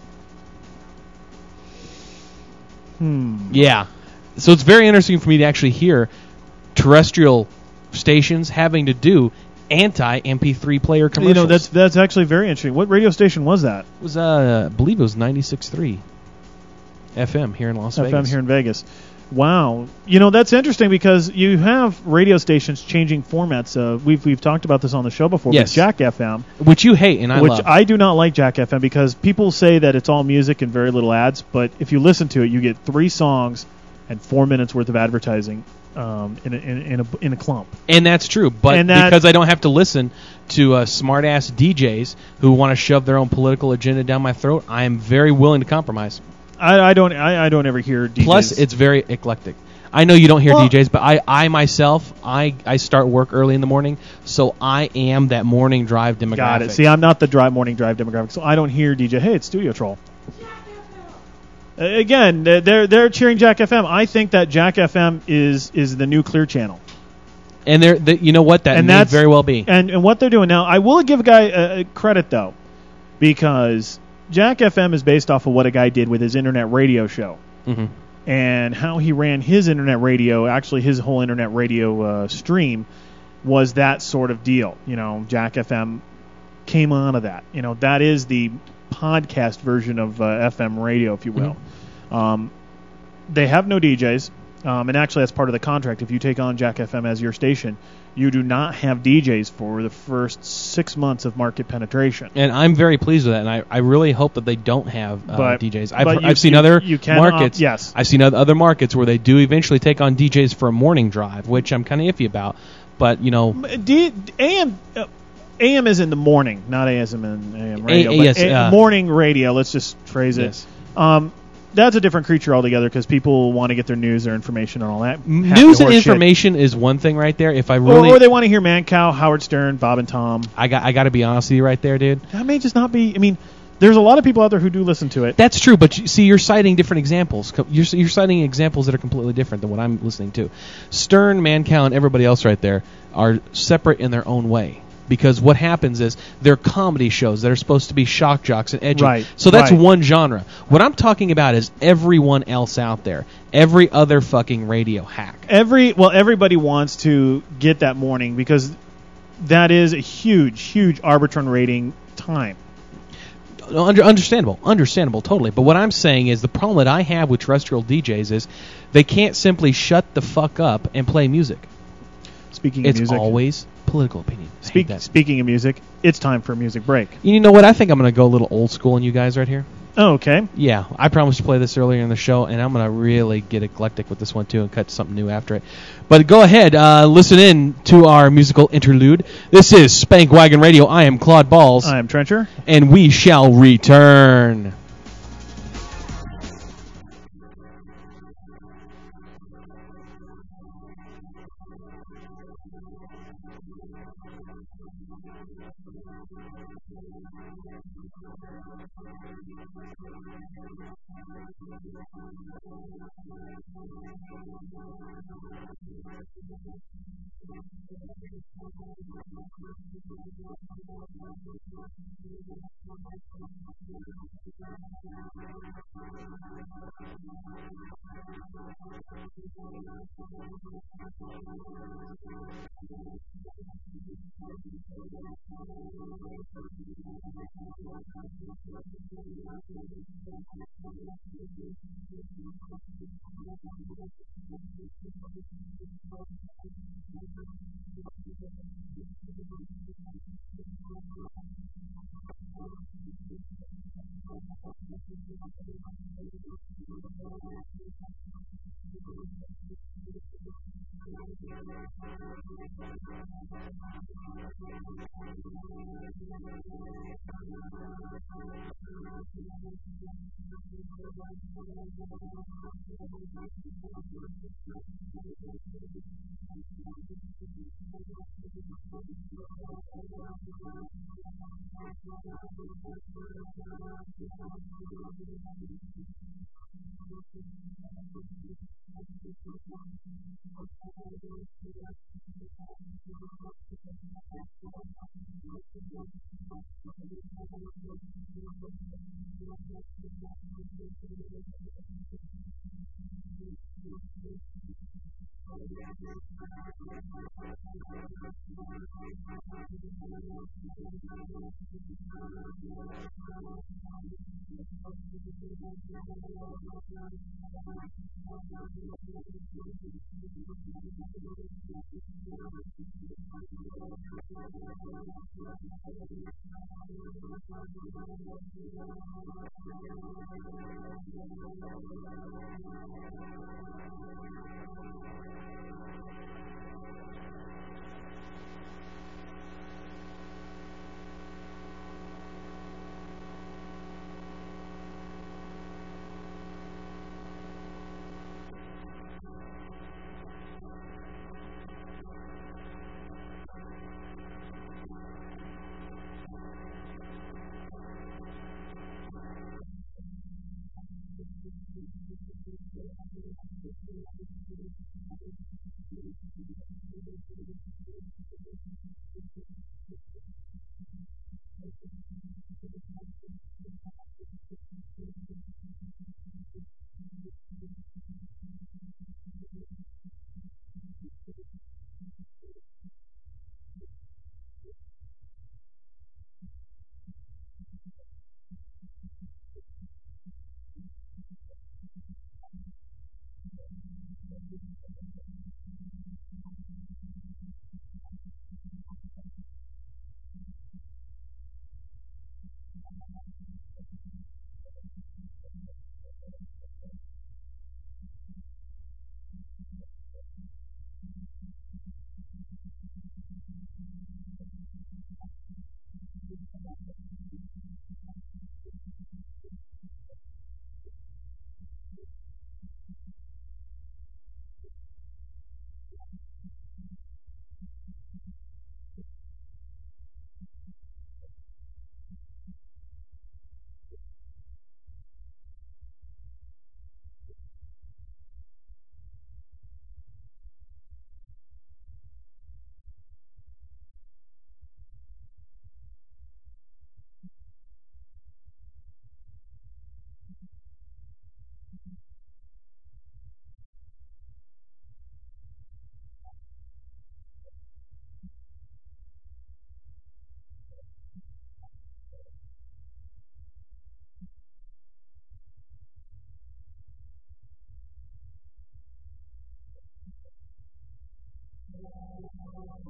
Yeah. So it's very interesting for me to actually hear terrestrial stations having to do anti-MP3 player commercials. That's actually very interesting. What radio station was that? It was, I believe it was 96.3 FM here in Las Vegas. FM here in Vegas. Wow. That's interesting because you have radio stations changing formats. We've talked about this on the show before. Yes. With Jack FM. Which you hate and I love. Which I do not like Jack FM because people say that it's all music and very little ads, but if you listen to it, you get 3 songs and 4 minutes worth of advertising in a clump. And that's true, but because I don't have to listen to smart-ass DJs who want to shove their own political agenda down my throat, I am very willing to compromise. I don't ever hear DJs. Plus, it's very eclectic. I know you don't hear DJs, but I myself, I start work early in the morning, so I am that morning drive demographic. Got it. See, I'm not the morning drive demographic, so I don't hear DJ. Hey, it's Studio Troll. Again, they're cheering Jack FM. I think that Jack FM is the new Clear Channel. And you know what? That may very well be. And what they're doing now, I will give a guy credit though, because Jack FM is based off of what a guy did with his internet radio show. Mm-hmm. And how he ran his internet radio, actually his whole internet radio stream, was that sort of deal. Jack FM came out of that. That is the podcast version of FM radio, if you will. Mm-hmm. They have no DJs, and actually that's part of the contract. If you take on Jack FM as your station, you do not have DJs for the first 6 months of market penetration. And I'm very pleased with that, and I really hope that they don't have DJs. I've seen other markets. Yes. I've seen other markets where they do eventually take on DJs for a morning drive, which I'm kind of iffy about. But AM is in the morning, not AM and AM radio. Morning radio. Let's just phrase it. That's a different creature altogether because people want to get their news, their information, and all that. News and information is one thing right there. If I really, or they want to hear Mancow, Howard Stern, Bob and Tom. I got to be honest with you right there, dude. That may just not be. I mean, there's a lot of people out there who do listen to it. That's true, but you're citing different examples. You're citing examples that are completely different than what I'm listening to. Stern, Mancow, and everybody else right there are separate in their own way. Because what happens is they're comedy shows that are supposed to be shock jocks and edgy. Right. So that's one genre. What I'm talking about is everyone else out there. Every other fucking radio hack. Everybody wants to get that morning because that is a huge, huge Arbitron rating time. Understandable, totally. But what I'm saying is the problem that I have with terrestrial DJs is they can't simply shut the fuck up and play music. Speaking of It's music, always political opinion. I hate that. speaking of music, it's time for a music break. You know what? I think I'm going to go a little old school on you guys right here. Oh, okay. Yeah, I promised to play this earlier in the show, and I'm going to really get eclectic with this one, too, and cut to something new after it. But go ahead, listen in to our musical interlude. This is Spank Wagon Radio. I am Claude Balls. I am Trencher. And we shall return.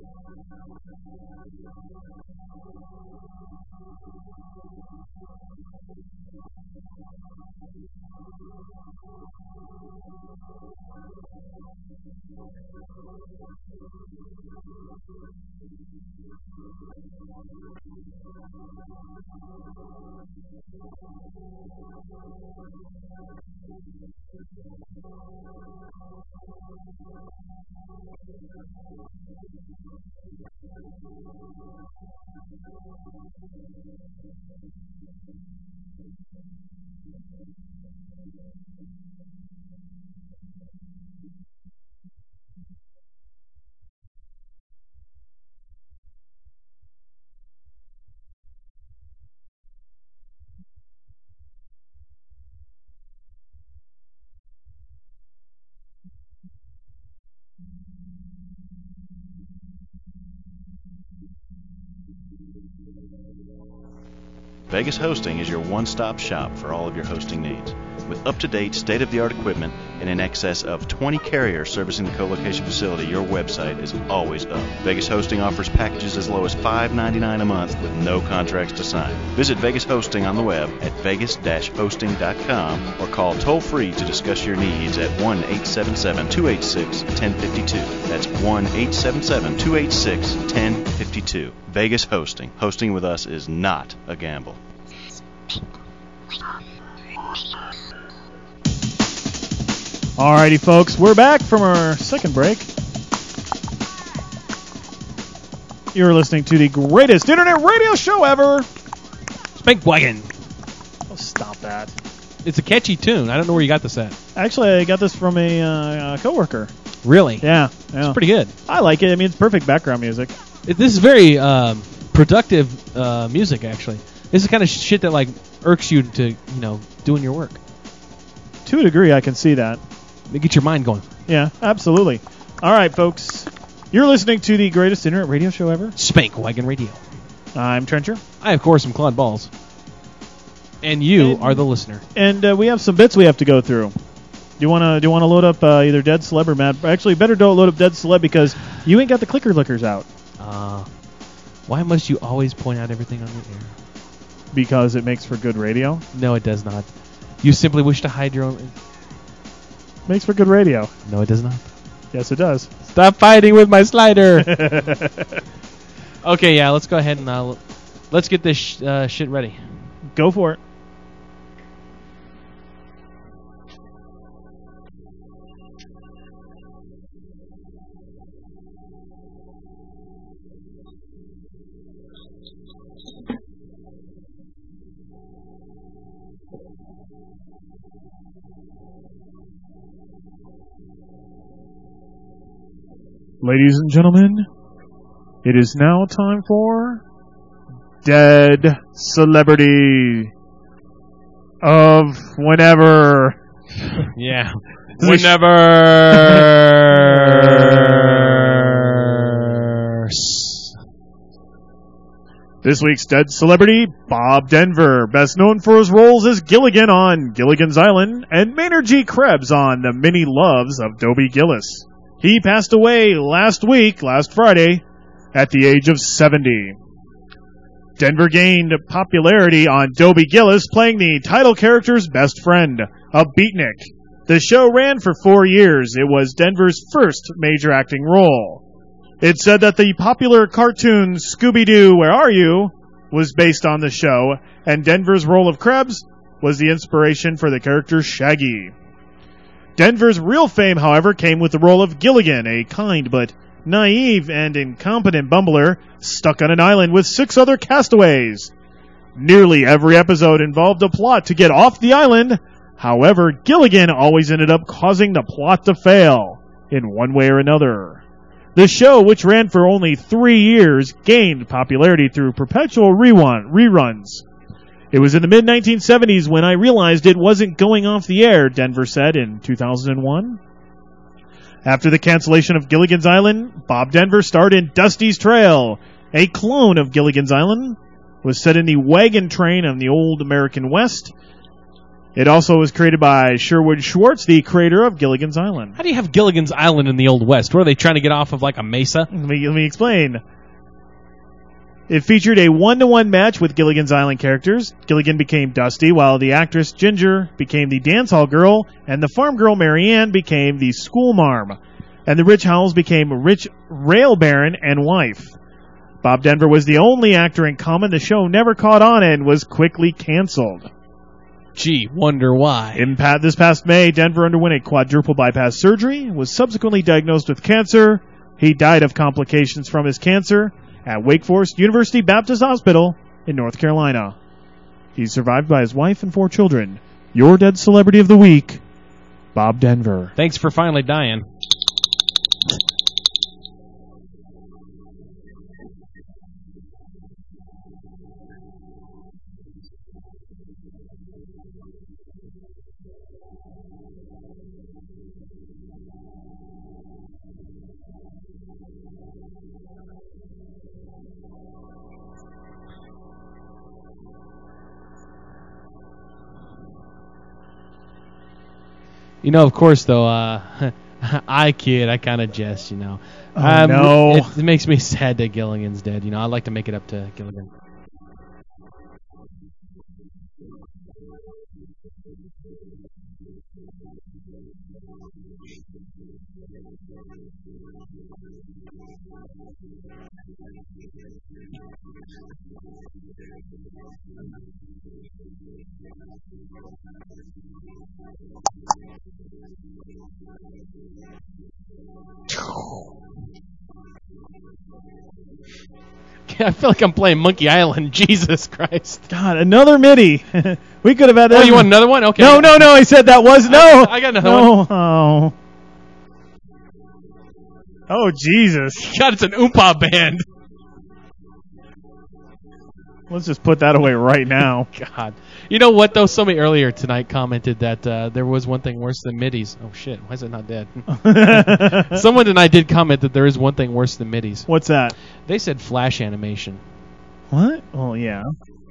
Vegas Hosting is your one-stop shop for all of your hosting needs. With up-to-date, state-of-the-art equipment and in excess of 20 carriers servicing the co-location facility, your website is always up. Vegas Hosting offers packages as low as $5.99 a month with no contracts to sign. Visit Vegas Hosting on the web at vegas-hosting.com or call toll-free to discuss your needs at 1-877-286-1052. That's 1-877-286-1052. Vegas Hosting. Hosting with us is not a gamble. Alrighty, folks, we're back from our second break. You're listening to the greatest internet radio show ever. Spank Wagon. Oh, stop that. It's a catchy tune. I don't know where you got this at. Actually, I got this from a coworker. Really? Yeah. It's pretty good. I like it. I mean, it's perfect background music. This is very productive music, actually. This is the kind of shit that like irks you to, doing your work. To a degree, I can see that. They get your mind going. Yeah, absolutely. All right, folks. You're listening to the greatest internet radio show ever. Spank Wagon Radio. I'm Trencher. I, of course, am Claude Balls. And you are the listener. And we have some bits we have to go through. Do you want to load up either Dead Celeb or Mad? Actually, better don't load up Dead Celeb because you ain't got the clicker lickers out. Why must you always point out everything on the air? Because it makes for good radio. No, it does not. You simply wish to hide your own. Makes for good radio. No, it does not. Yes, it does. Stop fighting with my slider. Okay, yeah, let's go ahead and let's get this shit ready. Go for it. Ladies and gentlemen, it is now time for Dead Celebrity of Whenever. Yeah. Whenever. This week's Dead Celebrity, Bob Denver, best known for his roles as Gilligan on Gilligan's Island and Maynard G. Krebs on The Many Loves of Dobie Gillis. He passed away last Friday, at the age of 70. Denver gained popularity on Dobie Gillis, playing the title character's best friend, a beatnik. The show ran for 4 years. It was Denver's first major acting role. It's said that the popular cartoon Scooby-Doo, Where Are You? Was based on the show, and Denver's role of Krebs was the inspiration for the character Shaggy. Denver's real fame, however, came with the role of Gilligan, a kind but naive and incompetent bumbler stuck on an island with 6 other castaways. Nearly every episode involved a plot to get off the island. However, Gilligan always ended up causing the plot to fail, in one way or another. The show, which ran for only 3 years, gained popularity through perpetual reruns. It was in the mid-1970s when I realized it wasn't going off the air, Denver said in 2001. After the cancellation of Gilligan's Island, Bob Denver starred in Dusty's Trail, a clone of Gilligan's Island, was set in the wagon train on the old American West. It also was created by Sherwood Schwartz, the creator of Gilligan's Island. How do you have Gilligan's Island in the Old West? What, are they trying to get off of like a mesa? Let me explain. It featured a 1-to-1 match with Gilligan's Island characters. Gilligan became Dusty, while the actress Ginger became the dance hall girl, and the farm girl Marianne became the school marm. And the Rich Howells became Rich Rail Baron and wife. Bob Denver was the only actor in common. The show never caught on and was quickly canceled. Gee, wonder why. This past May, Denver underwent a quadruple bypass surgery, was subsequently diagnosed with cancer. He died of complications from his cancer at Wake Forest University Baptist Hospital in North Carolina. He's survived by his wife and 4 children. Your dead celebrity of the week, Bob Denver. Thanks for finally dying. You know, of course, though, I kid, I kind of jest, you know. No. It makes me sad that Gilligan's dead. You know, I'd like to make it up to Gilligan. I feel like I'm playing Monkey Island. Jesus Christ. God, another MIDI. We could have had that. Oh, you want another one? Okay. No, I said that was... No. I got another one. Oh. Oh, Jesus. God, it's an Oompa band. Let's just put that away right now. God. You know what, though? Somebody earlier tonight commented that there was one thing worse than middies. Oh, shit. Why is it not dead? Someone tonight did comment that there is one thing worse than middies. What's that? They said flash animation. What? Oh, yeah.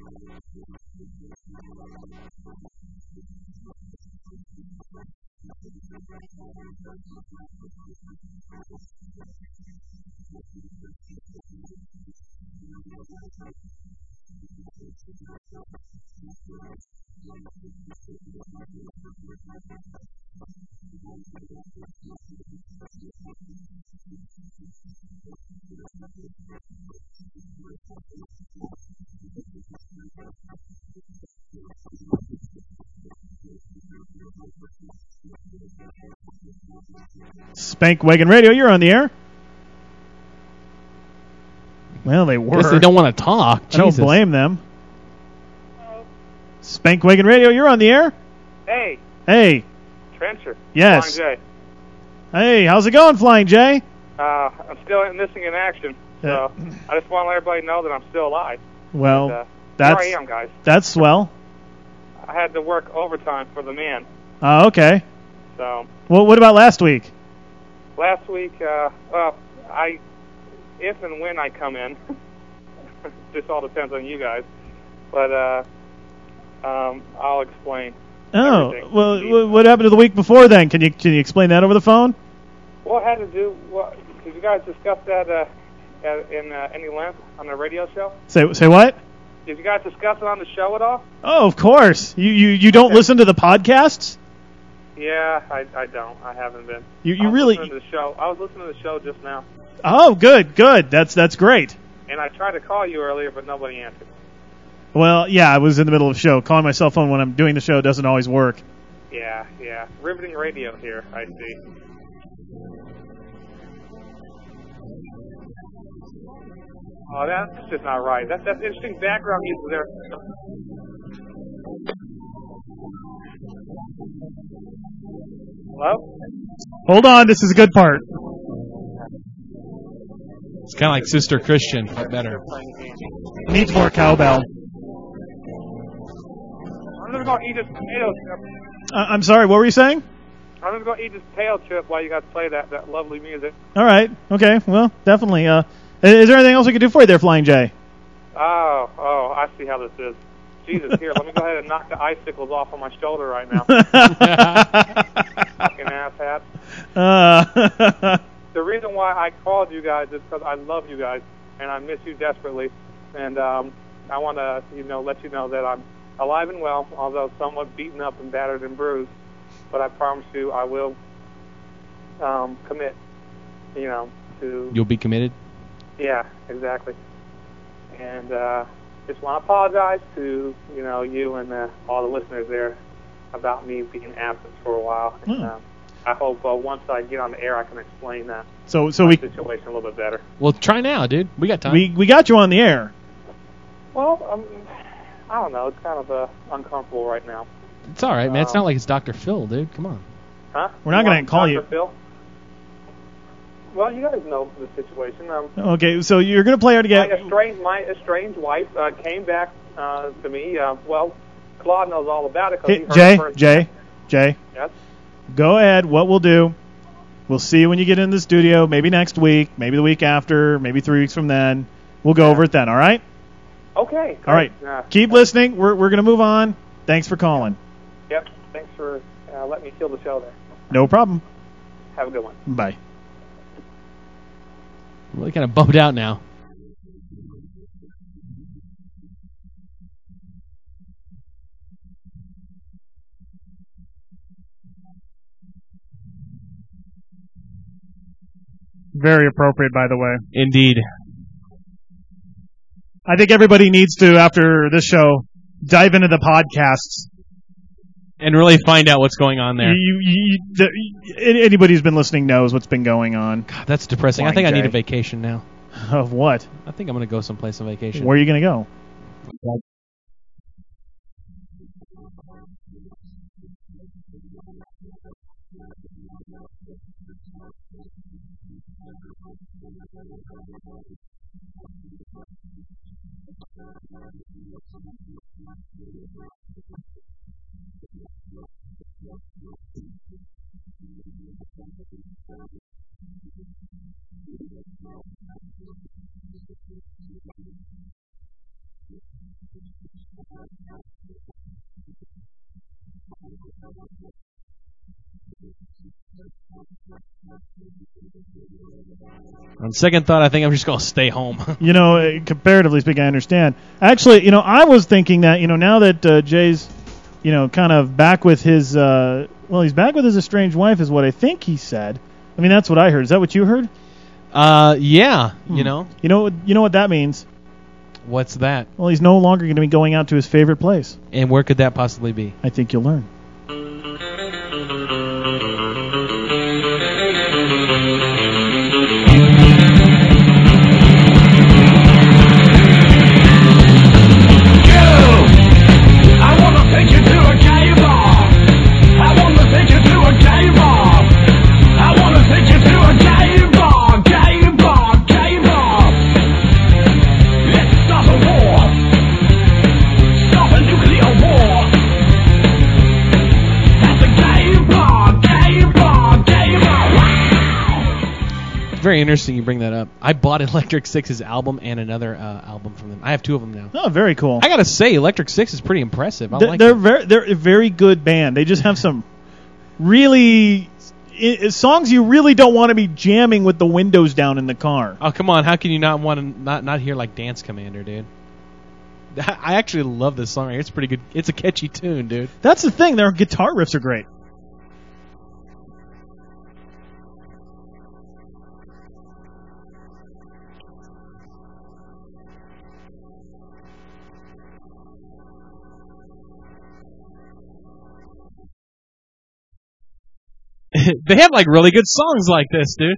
Spank Wagon Radio, you're on the air. Well, they were. Guess they don't want to talk. I don't blame them. Spank Wagon Radio, you're on the air. Hey, Hey. Trencher. Yes. Flying J. Hey, how's it going, Flying J? I'm still missing in action, so I just want to let everybody know that I'm still alive. Well, Here that's I am, guys. that's swell. I had to work overtime for the man. Oh, okay. So Well, what about last week? last week, if and when I come in, this all depends on you guys. But I'll explain. Oh, everything. well, what happened to the week before then? Can you explain that over the phone? What had to do? Did you guys discuss that in any length on the radio show? Say what? Did you guys discuss it on the show at all? Oh, of course. You don't listen to the podcasts? Yeah, I don't. I haven't been. You I was really? listening to the show. I was listening to the show just now, Oh, good. That's great. and I tried to call you earlier, but nobody answered. Well, yeah, I was in the middle of the show. Calling my cell phone when I'm doing the show doesn't always work. Yeah. Riveting radio here, I see. Oh, that's just not right. That's interesting background music there. Hello? Hold on, this is a good part. It's kind of like Sister Christian, but better. Needs more cowbell. I'm gonna go eat this potato chip. I'm sorry, what were you saying? I'm gonna go eat this potato chip while you guys play that lovely music. All right. Okay. Well, definitely. Is there anything else we could do for you there, Flying J? Oh, I see how this is. Jesus, here, let me go ahead and knock the icicles off on my shoulder right now. Fucking asshat. The reason why I called you guys is because I love you guys, and I miss you desperately. And I want to, let you know that I'm alive and well, although somewhat beaten up and battered and bruised. But I promise you I will commit, to... You'll be committed? Yeah, exactly. And just want to apologize to, you and all the listeners there about me being absent for a while. And, I hope once I get on the air I can explain that situation a little bit better. Well, try now, dude. We got time. We got you on the air. Well, I don't know. It's kind of uncomfortable right now. It's all right, man. It's not like it's Dr. Phil, dude. Come on. Huh? We're not going to call Dr. you. Phil? Well, you guys know the situation. Okay, so you're going to play hard to get... My estranged wife came back to me. Well, Claude knows all about it. 'Cause he heard Jay. Yes? Go ahead. What we'll do, we'll see you when you get in the studio, maybe next week, maybe the week after, maybe 3 weeks from then. We'll go over it then, all right? Okay. All right. Keep listening. We're going to move on. Thanks for calling. Yep. Thanks for letting me kill the show there. No problem. Have a good one. Bye. I'm really kind of bummed out now. Very appropriate, by the way. Indeed. I think everybody needs to, after this show, dive into the podcasts. And really find out what's going on there. Anybody who's been listening knows what's been going on. God, that's depressing. I think I need a vacation now. Of what? I think I'm going to go someplace on vacation. Where are you going to go? On second thought, I think I'm just going to stay home. Comparatively speaking, I understand. Actually, I was thinking that, now that Jay's, kind of back with his, he's back with his estranged wife is what I think he said. I mean, that's what I heard. Is that what you heard? Yeah, You know what that means? What's that? Well, he's no longer going to be going out to his favorite place. And where could that possibly be? I think you'll learn. Very interesting you bring that up. I bought Electric Six's album and another album from them. I have 2 of them now. Oh, very cool. I gotta say, Electric Six is pretty impressive. They're a very good band. They just have some really songs you really don't want to be jamming with the windows down in the car. Oh, come on! How can you not want to not hear like Dance Commander, dude? I actually love this song right here. It's pretty good. It's a catchy tune, dude. That's the thing. Their guitar riffs are great. They have like really good songs like this, dude.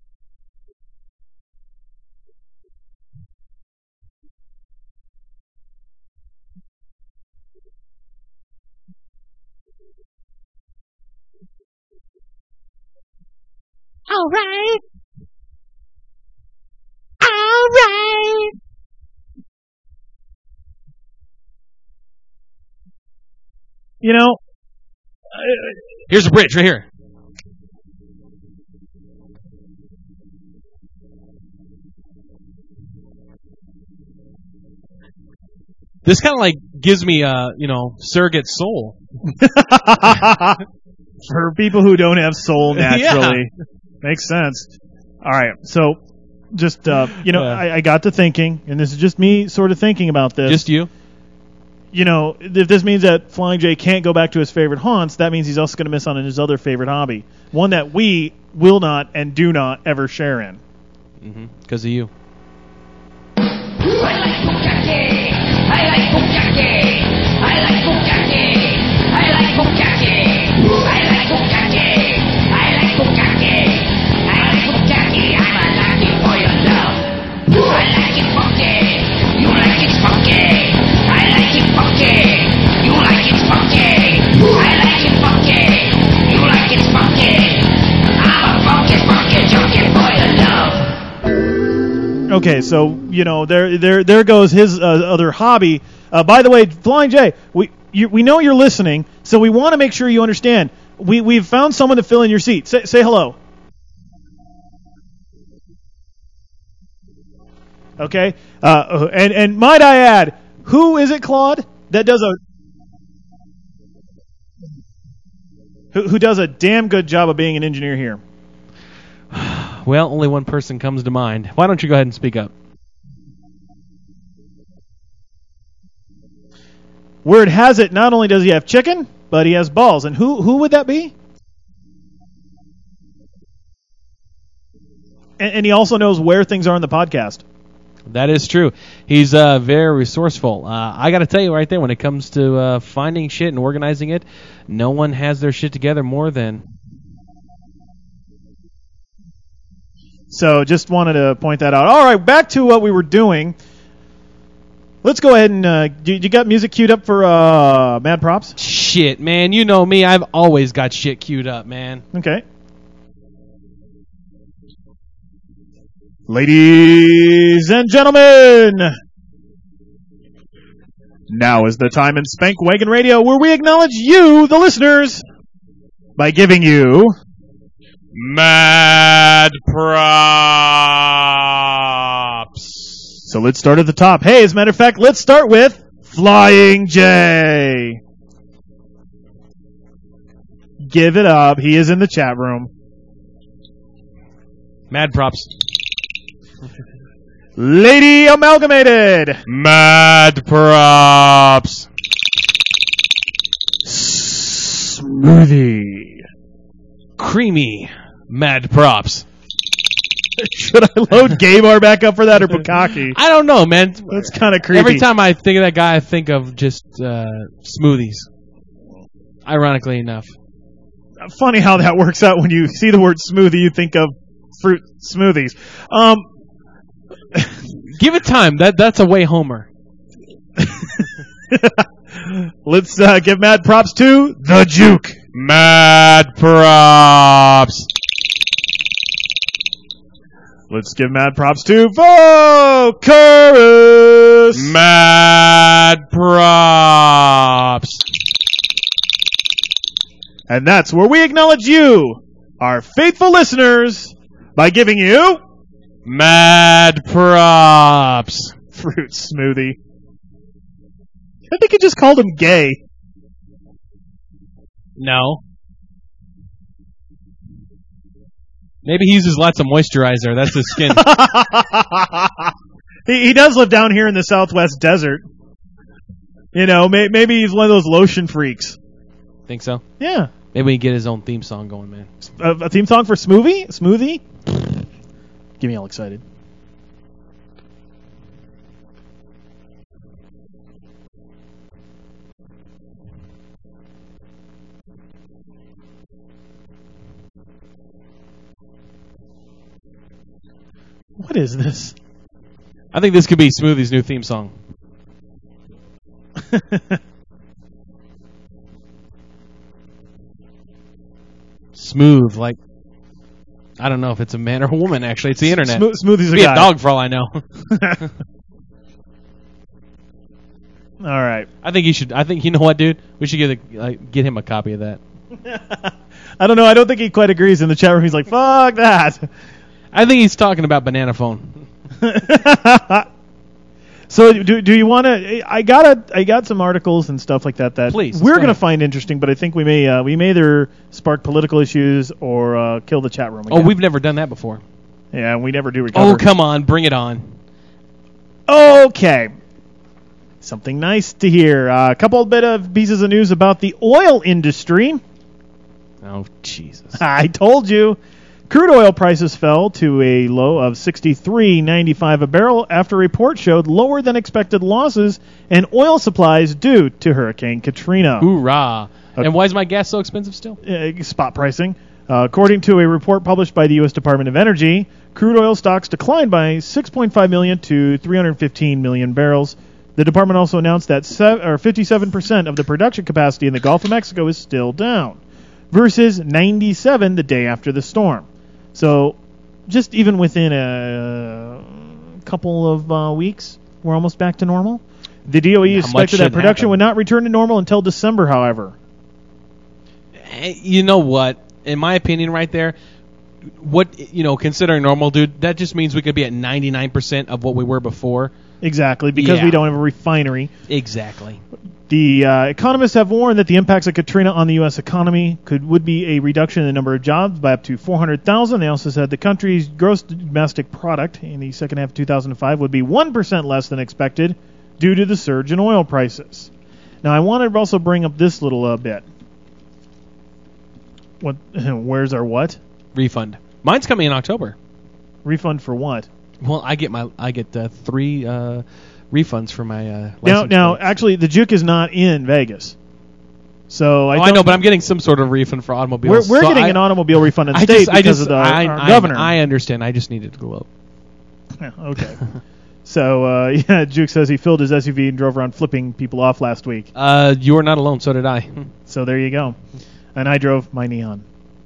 All right. All right. Here's a bridge right here. This kind of like gives me surrogate soul. For people who don't have soul naturally. Makes sense. All right, so just, I got to thinking, and this is just me sort of thinking about this. Just you? If this means that Flying J can't go back to his favorite haunts, that means he's also going to miss out on his other favorite hobby. One that we will not and do not ever share in. Mm-hmm. Because of you. I like bukkake. I like bukkake. I like bukkake. I like bukkake. I like bukkake. I like bukkake. I like bukkake. I'm a lucky for your love. I like it funky. You like it funky. I like it funky. You like it funky. I like it funky. You like it funky. I'm a funky junkie for your love. Okay, so there goes his other hobby. By the way, Flying J, we know you're listening, so we want to make sure you understand. We've found someone to fill in your seat. Say hello. Okay, and might I add, who is it, Claude, that does who does a damn good job of being an engineer here? Well, only one person comes to mind. Why don't you go ahead and speak up? Word has it, not only does he have chicken, but he has balls. And who would that be? And he also knows where things are in the podcast. That is true. He's very resourceful. I got to tell you right there, when it comes to finding shit and organizing it, no one has their shit together more than... So just wanted to point that out. All right, back to what we were doing. Let's go ahead and... you got music queued up for Mad Props? Shit, man. You know me. I've always got shit queued up, man. Okay. Ladies and gentlemen, now is the time in Spank Wagon Radio where we acknowledge you, the listeners, by giving you... Mad Props. So let's start at the top. Hey, as a matter of fact, let's start with Flying J. Give it up. He is in the chat room. Mad Props. Lady Amalgamated. Mad Props. Smoothie. Creamy. Mad Props. Should I load Gaymar back up for that or Bukaki? I don't know, man. That's kind of creepy. Every time I think of that guy, I think of just smoothies. Ironically enough. Funny how that works out when you see the word smoothie, you think of fruit smoothies. Give it time. That's a way homer. Let's give Mad Props to the Juke. Mad Props. Let's give Mad Props to Vocarus. Mad Props. And that's where we acknowledge you, our faithful listeners, by giving you Mad Props. Fruit smoothie. I think you just called him gay. No. Maybe he uses lots of moisturizer. That's his skin. He does live down here in the Southwest desert. You know, maybe he's one of those lotion freaks. Think so? Yeah. Maybe we can get his own theme song going, man. A theme song for Smoothie? Get me all excited. What is this? I think this could be Smoothie's new theme song. Smooth, like, I don't know if it's a man or a woman, actually. It's the internet. Smoothie's a be guy. a dog for all I know. All right. I think you know what, dude? We should get him a copy of that. I don't know. I don't think he quite agrees in the chat room. He's like, fuck that. I think he's talking about Banana Phone. So do you want to? I got some articles and stuff like that Please, we're go going to ahead. find interesting, but I think we may either spark political issues or kill the chat room again. Oh, we've never done that before. Yeah, we never do recover. Oh, come on, bring it on. Okay. Something nice to hear. A couple bit of pieces of news about the oil industry. Oh, Jesus. I told you. Crude oil prices fell to a low of $63.95 a barrel after a report showed lower than expected losses in oil supplies due to Hurricane Katrina. Hoorah. And why is my gas so expensive still? Spot pricing. According to a report published by the U.S. Department of Energy, crude oil stocks declined by 6.5 million to 315 million barrels. The department also announced that 57% of the production capacity in the Gulf of Mexico is still down, versus 97 the day after the storm. So, just even within a couple of weeks, we're almost back to normal. The DOE expected that production would not return to normal until December, however. You know what? In my opinion right there, considering normal, dude, that just means we could be at 99% of what we were before. Exactly, because we don't have a refinery. Exactly. The economists have warned that the impacts of Katrina on the U.S. economy would be a reduction in the number of jobs by up to 400,000. They also said the country's gross domestic product in the second half of 2005 would be 1% less than expected due to the surge in oil prices. Now, I want to also bring up this little bit. What? Where's our what? Refund. Mine's coming in October. Refund for what? Well, I get 3 refunds for my Now, license plates. actually, the Juke is not in Vegas. So I know, but I'm getting some sort of refund for automobiles. We're So getting an automobile refund in the I state just, because of our governor. I understand. I just needed to go up. Yeah, okay. So, Juke says he filled his SUV and drove around flipping people off last week. You were not alone. So did I. So there you go. And I drove my Neon.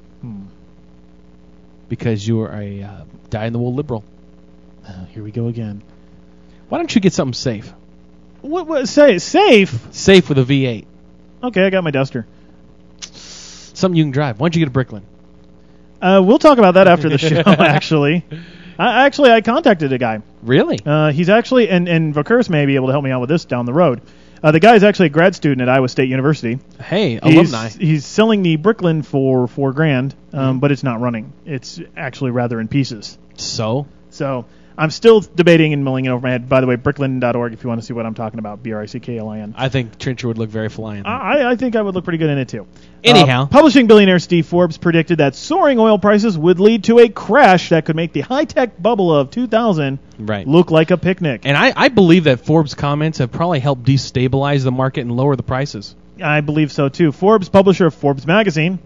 Because you were a die-in-the-wool liberal. Here we go again. Why don't you get something safe? What say safe? Safe with a V8. Okay, I got my Duster. Something you can drive. Why don't you get a Bricklin? We'll talk about that after the show, actually. I contacted a guy. Really? He's actually, and Vakurus may be able to help me out with this down the road. The guy's actually a grad student at Iowa State University. Hey, alumni. He's selling the Bricklin for $4,000, but it's not running. It's actually rather in pieces. So I'm still debating and mulling it over my head. By the way, bricklin.org if you want to see what I'm talking about. BRICKLIN. I think Trencher would look very fly in that. I think I would look pretty good in it, too. Anyhow. Publishing billionaire Steve Forbes predicted that soaring oil prices would lead to a crash that could make the high-tech bubble of 2000 look like a picnic. And I believe that Forbes' comments have probably helped destabilize the market and lower the prices. I believe so, too. Forbes, publisher of Forbes magazine,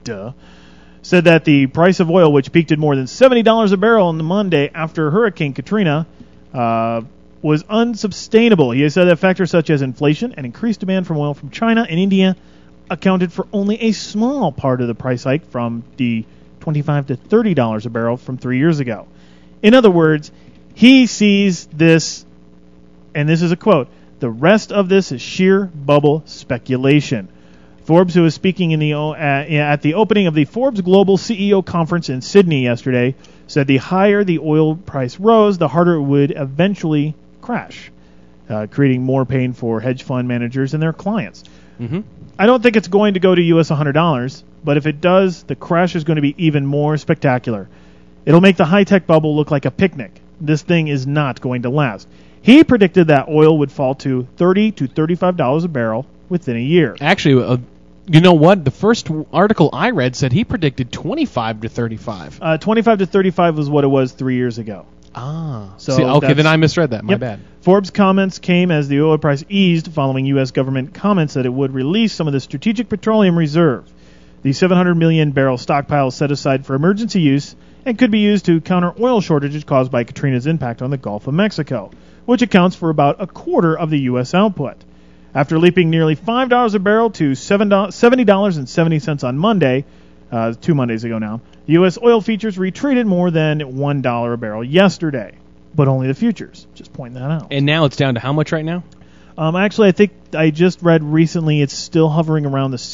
said that the price of oil, which peaked at more than $70 a barrel on the Monday after Hurricane Katrina, was unsustainable. He has said that factors such as inflation and increased demand for oil from China and India accounted for only a small part of the price hike from the $25 to $30 a barrel from 3 years ago. In other words, he sees this, and this is a quote, "The rest of this is sheer bubble speculation." Forbes, who was speaking at the opening of the Forbes Global CEO Conference in Sydney yesterday, said the higher the oil price rose, the harder it would eventually crash, creating more pain for hedge fund managers and their clients. Mm-hmm. I don't think it's going to go to US $100, but if it does, the crash is going to be even more spectacular. It'll make the high-tech bubble look like a picnic. This thing is not going to last. He predicted that oil would fall to $30 to $35 a barrel within a year. Actually, you know what? The first article I read said he predicted 25 to 35. 25 to 35 was what it was 3 years ago. So okay, then I misread that. My bad. Forbes' comments came as the oil price eased following U.S. government comments that it would release some of the strategic petroleum reserve. The 700 million barrel stockpile is set aside for emergency use and could be used to counter oil shortages caused by Katrina's impact on the Gulf of Mexico, which accounts for about a quarter of the U.S. output. After leaping nearly $5 a barrel to $70.70 on Monday, 2 Mondays ago now, the U.S. oil futures retreated more than $1 a barrel yesterday. But only the futures. Just pointing that out. And now it's down to how much right now? Actually, I think I just read recently it's still hovering around the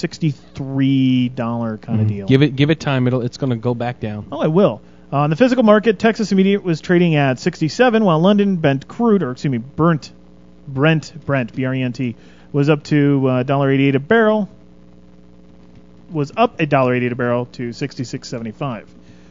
$63 kind of deal. Give it time. It's going to go back down. Oh, it will. On the physical market, Texas Intermediate was trading at 67, while London burnt Brent, BRENT, was up to $1.88 a barrel. Was up $1.88 a barrel to $66.75.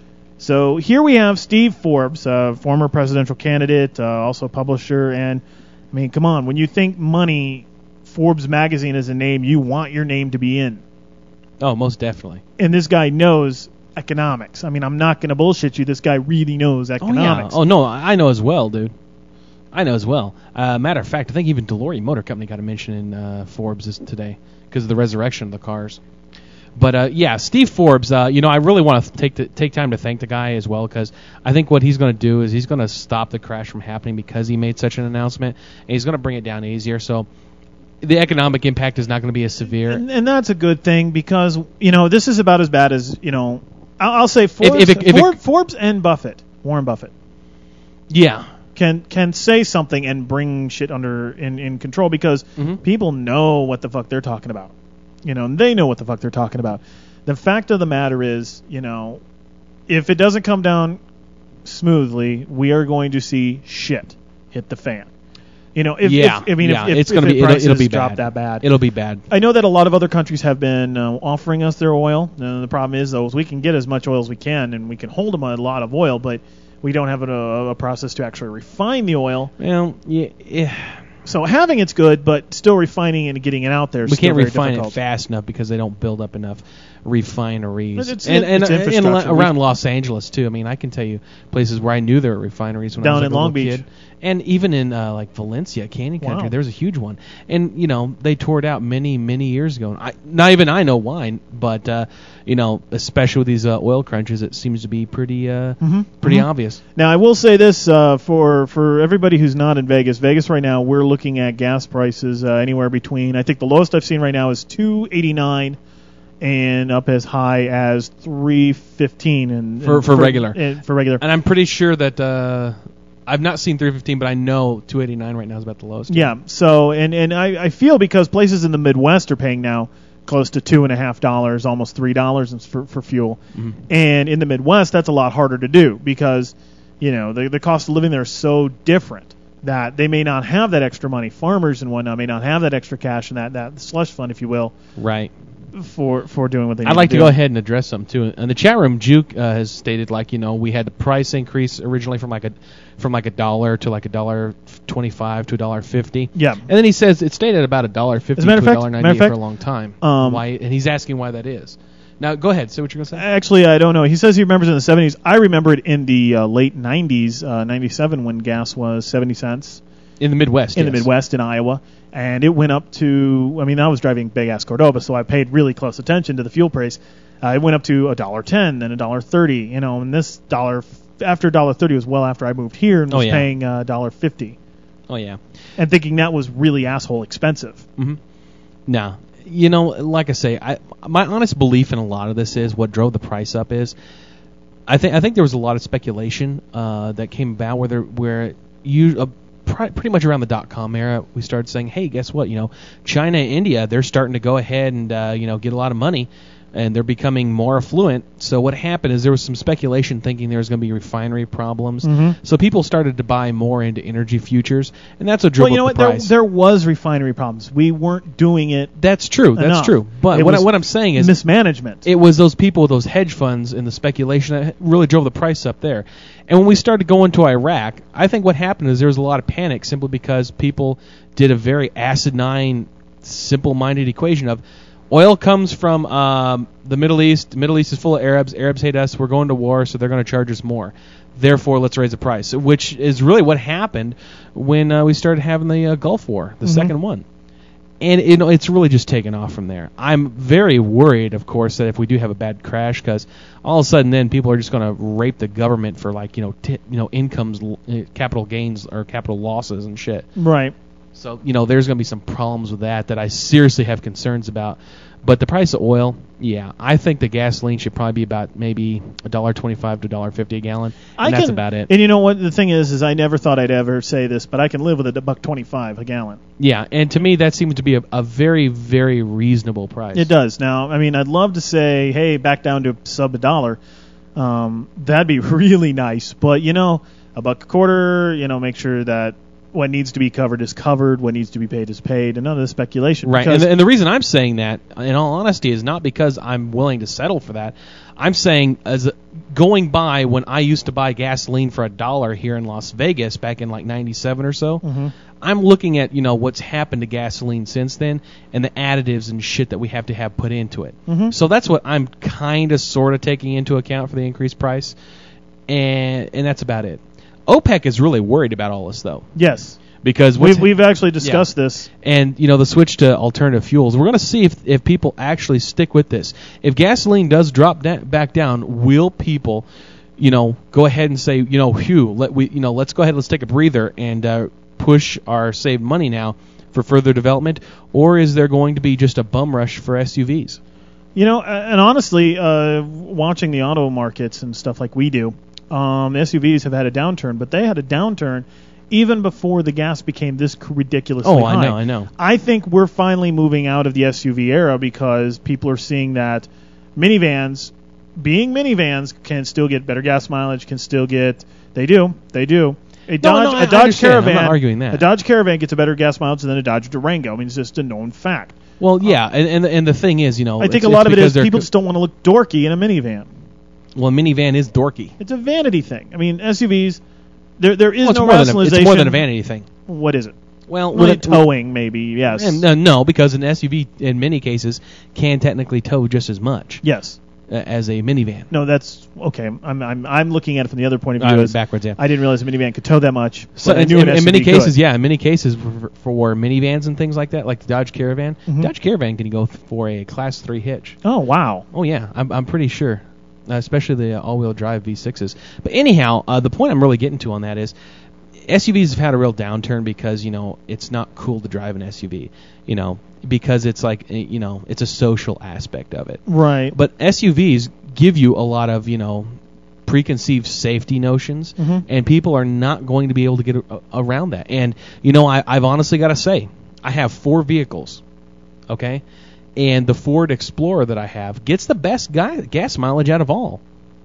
So here we have Steve Forbes, former presidential candidate, also publisher, and I mean, come on, when you think money, Forbes magazine is a name you want your name to be in. Oh, most definitely. And this guy knows economics. I mean, I'm not going to bullshit you. This guy really knows economics. Oh, no, I know as well, dude. I know as well. Matter of fact, I think even DeLorean Motor Company got a mention in Forbes today because of the resurrection of the cars. But yeah, Steve Forbes. I really want to take time to thank the guy as well, because I think what he's going to do is he's going to stop the crash from happening because he made such an announcement, and he's going to bring it down easier. So the economic impact is not going to be as severe. And that's a good thing, because this is about as bad as I'll say Forbes, Forbes and Buffett, Warren Buffett. Yeah. Can say something and bring shit under in control, because people know what the fuck they're talking about. They know what the fuck they're talking about. The fact of the matter is, if it doesn't come down smoothly, we are going to see shit hit the fan. It's going to be it'll be drop bad. that bad. It'll be bad. I know that a lot of other countries have been offering us their oil. The problem is, though, is we can get as much oil as we can, and we can hold them a lot of oil, but we don't have a process to actually refine the oil. Well, yeah. So having it's good, but still refining and getting it out there is we still can't very refine difficult. it fast enough because they don't build up enough refineries. It's and infrastructure. around Los Angeles too. I mean, I can tell you places where I knew there were refineries when I was Down in a Long little Beach. kid. And even in like Valencia, Canyon Country, Wow. there was a huge one. And they tore it out many years ago. And not even I know why, but especially with these oil crunches, it seems to be pretty obvious. Now, I will say this for everybody who's not in Vegas. Vegas right now, we're looking at gas prices anywhere between, I think the lowest I've seen right now is $2.89 and up as high as $3.15 for regular. For regular. And I'm pretty sure that I've not seen $3.15, but I know $2.89 right now is about the lowest. Yeah. So and I feel because places in the Midwest are paying now close to $2.50, almost $3 for fuel, and in the Midwest that's a lot harder to do because the cost of living there is so different that they may not have that extra money. Farmers and whatnot may not have that extra cash and that slush fund, if you will, right, for doing what they need I'd like to to do. go ahead and address some too. In the chat room, Juke has stated we had the price increase originally from like $1 to like $1.25 to $1.50. Yeah. And then he says it stayed at about $1.50 to As a matter of fact- $1.98 for a long time. Why? And he's asking why that is. Now go ahead. Say what you're gonna say. Actually, I don't know. He says he remembers in the 70s. I remember it in the late 90s, 97, when gas was 70 cents. In the Midwest. In the Midwest, in Iowa. And it went up to, I was driving big-ass Cordoba, so I paid really close attention to the fuel price. It went up to $1.10, then $1.30, and this dollar, after $1.30 was well after I moved here and was paying $1.50. Oh, yeah. And thinking that was really asshole expensive. Mm-hmm. Now, like I say, my honest belief in a lot of this is what drove the price up is, I think there was a lot of speculation that came about where pretty much around the .com era, we started saying, hey, guess what? China and India, they're starting to go ahead and get a lot of money, and they're becoming more affluent. So what happened is there was some speculation thinking there was going to be refinery problems. Mm-hmm. So people started to buy more into energy futures, and that's what drove up the price. There was refinery problems. We weren't doing it. That's true. enough. That's true. But what I'm saying is mismanagement. It was those people with those hedge funds and the speculation that really drove the price up there. And when we started going to Iraq, I think what happened is there was a lot of panic simply because people did a very asinine, simple-minded equation of oil comes from the Middle East. The Middle East is full of Arabs. Arabs hate us. We're going to war, so they're going to charge us more. Therefore, let's raise the price, which is really what happened when we started having the Gulf War, the second one. And it's really just taken off from there. I'm very worried, of course, that if we do have a bad crash, because all of a sudden then people are just going to rape the government for incomes, capital gains or capital losses and shit. Right. So there's going to be some problems with that I seriously have concerns about. But the price of oil, yeah, I think the gasoline should probably be about maybe $1.25 to $1.50 a gallon, and that's about it. And you know what the thing is I never thought I'd ever say this, but I can live with $1.25 a gallon. Yeah, and to me that seems to be a very, very reasonable price. It does. Now, I'd love to say, hey, back down to sub $1. That'd be really nice. But $1.25, make sure that what needs to be covered is covered, what needs to be paid is paid, and none of the speculation. Right, Because and the reason I'm saying that, in all honesty, is not because I'm willing to settle for that. I'm saying, as going by when I used to buy gasoline for $1 here in Las Vegas back in like '97 or so, I'm looking at what's happened to gasoline since then and the additives and shit that we have to have put into it. So that's what I'm kind of sort of taking into account for the increased price, and that's about it. OPEC is really worried about all this though. yes, Because we've actually discussed this. and the switch to alternative fuels. We're going to see if people actually stick with this. If gasoline does drop back down, will people, go ahead and say, let's go ahead, let's take a breather and push our saved money now for further development, or is there going to be just a bum rush for SUVs? And honestly, watching the auto markets and stuff like we do, SUVs have had a downturn, but they had a downturn even before the gas became this ridiculously high. I know. I think we're finally moving out of the SUV era because people are seeing that minivans, being minivans, can still get better gas mileage, they do. A Dodge I understand. Caravan, I'm not arguing that. A Dodge Caravan gets a better gas mileage than a Dodge Durango. I mean, it's just a known fact. Well, yeah, and the thing is, I think a lot of it is people just don't want to look dorky in a minivan. Well, a minivan is dorky. It's a vanity thing. I mean, SUVs, there is no it's rationalization. more than a vanity thing. What is it? Well, towing, maybe, yes. No, because an SUV, in many cases, can technically tow just as much Yes. As a minivan. No, that's okay. I'm looking at it from the other point of view. Backwards, yeah. I didn't realize a minivan could tow that much. So but I knew an in SUV many cases, could. in many cases for minivans and things like that, like the Dodge Caravan, Dodge Caravan can go for a Class 3 hitch. Oh, wow. Oh yeah, I'm pretty sure, especially the all-wheel drive V6s. But anyhow, the point I'm really getting to on that is SUVs have had a real downturn because it's not cool to drive an SUV, because it's like it's a social aspect of it. Right. But SUVs give you a lot of preconceived safety notions, and people are not going to be able to get around that. And I've honestly got to say, I have 4 vehicles, okay, and the Ford Explorer that I have gets the best gas mileage out of all.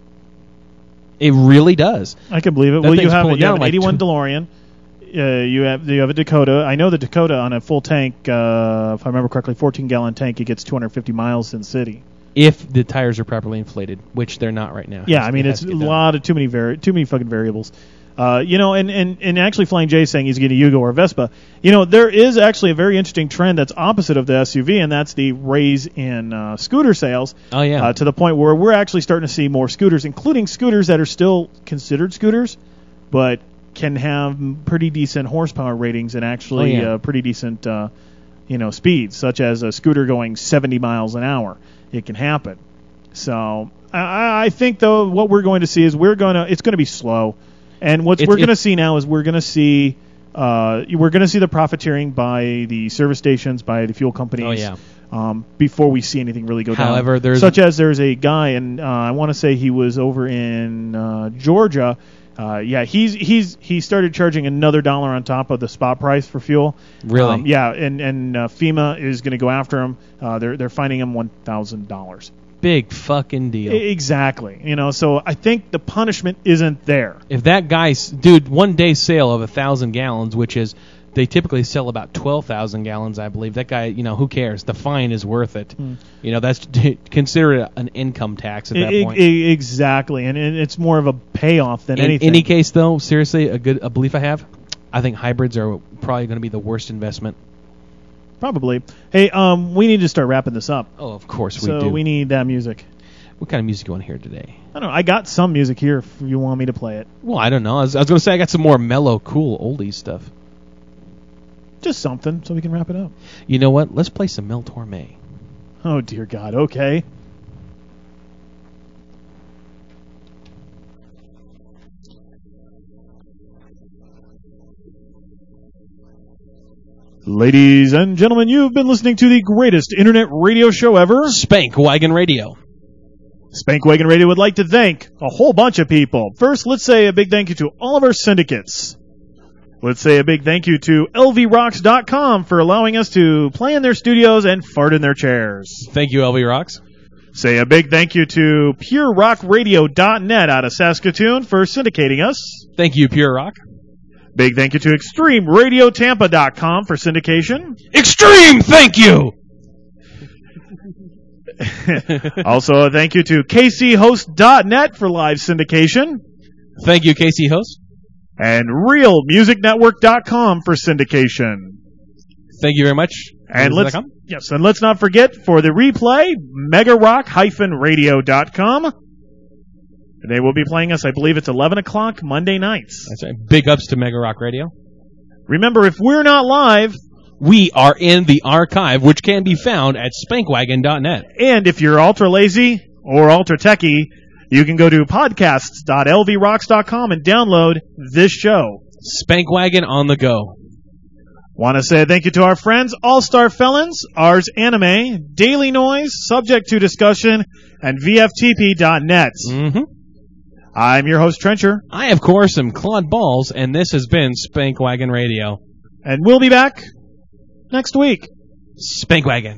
It really does. I can believe it. That Well, you thing's have pulling an down like 81 DeLorean. You have a Dakota. I know the Dakota on a full tank, if I remember correctly, 14-gallon tank, it gets 250 miles in the city. If the tires are properly inflated, which they're not right now. Yeah, I mean, it's a lot of too many fucking variables. And actually Flying J is saying he's getting a Yugo or a Vespa. There is actually a very interesting trend that's opposite of the SUV, and that's the raise in scooter sales. Oh, yeah. To the point where we're actually starting to see more scooters, including scooters that are still considered scooters, but can have pretty decent horsepower ratings and actually pretty decent speeds, such as a scooter going 70 miles an hour. It can happen. So I think, though, what we're going to see is it's going to be slow. And what we're going to see now is we're going to see the profiteering by the service stations, by the fuel companies. Oh, yeah. Before we see anything really go down. However, there's a guy, and I want to say he was over in Georgia. He started charging another $1 on top of the spot price for fuel. Really? And FEMA is going to go after him. They're fining him $1,000. Big fucking deal. Exactly. So I think the punishment isn't there. If that guy's, dude, 1 day sale of 1,000 gallons, which is, they typically sell about 12,000 gallons, I believe. That guy, who cares? The fine is worth it. That's consider it an income tax at that point. Exactly, and it's more of a payoff than anything. In any case, though, seriously, a belief I have, I think hybrids are probably going to be the worst investment. Probably. Hey, we need to start wrapping this up. Oh, of course we do. So we need that music. What kind of music you want to hear today? I don't know. I got some music here if you want me to play it. Well, I don't know. I was going to say I got some more mellow, cool, oldies stuff. Just something so we can wrap it up. You know what? Let's play some Mel Torme. Oh, dear God. Okay. Ladies and gentlemen, you've been listening to the greatest internet radio show ever, Spank Wagon Radio. Spank Wagon Radio would like to thank a whole bunch of people. First, let's say a big thank you to all of our syndicates. Let's say a big thank you to LVRocks.com for allowing us to play in their studios and fart in their chairs. Thank you, LV Rocks. Say a big thank you to PureRockRadio.net out of Saskatoon for syndicating us. Thank you, Pure Rock. Big thank you to ExtremeRadioTampa.com for syndication. Extreme, thank you! Also, a thank you to KCHost.net for live syndication. Thank you, Casey Host. And RealMusicNetwork.com for syndication. Thank you very much. And let's not forget for the replay, megarock-radio.com. They will be playing us, I believe it's 11 o'clock Monday nights. That's right. Big ups to Mega Rock Radio. Remember, if we're not live, we are in the archive, which can be found at spankwagon.net. And if you're ultra lazy or ultra techie, you can go to podcasts.lvrocks.com and download this show. Spankwagon on the go. Want to say thank you to our friends, All-Star Felons, Ars Anime, Daily Noise, Subject to Discussion, and VFTP.net. Mm-hmm. I'm your host, Trencher. I, of course, am Claude Balls, and this has been Spankwagon Radio. And we'll be back next week. Spankwagon.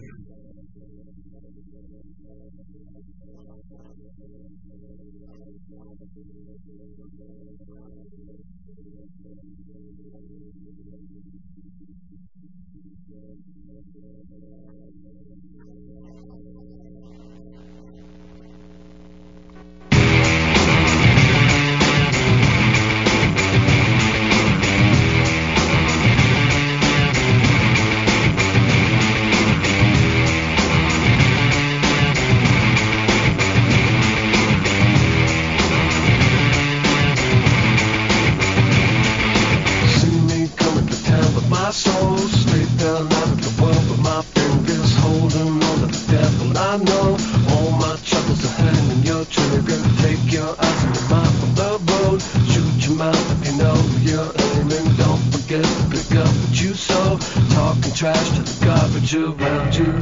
Trash to the garbage around you.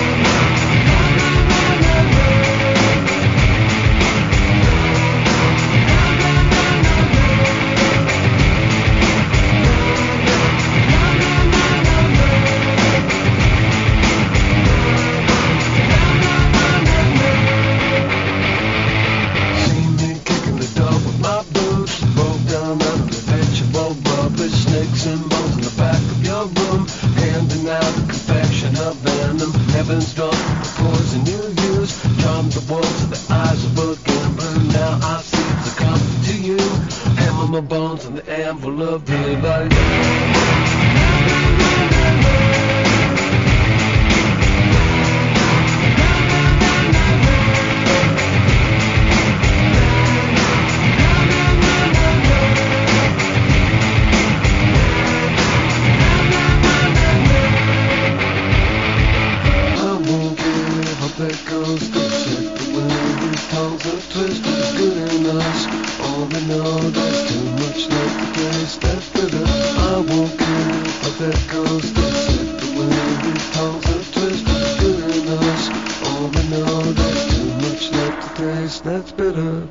Heaven's drunk, poison you use. Charm the walls of the eyes of a gambler. Now I see it's a comfort to you. Hammer my bones on the anvil of real life. That's bitter.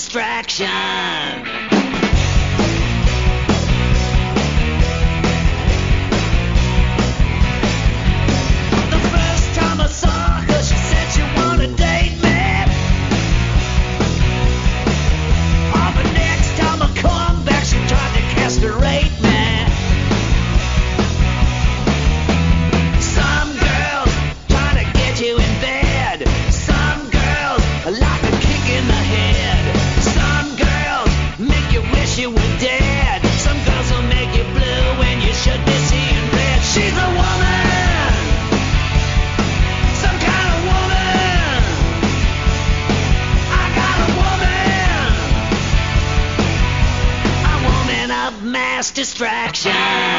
distraction. The first time I saw her, she said she wanted to date me. Oh, but next time I come back, she tried to castrate me. Some girls trying to get you in bed. Some girls like a kick in the head. Some girls make you wish you were dead. Some girls will make you blue when you should be seeing red. She's a woman, some kind of woman. I got a woman of mass distraction.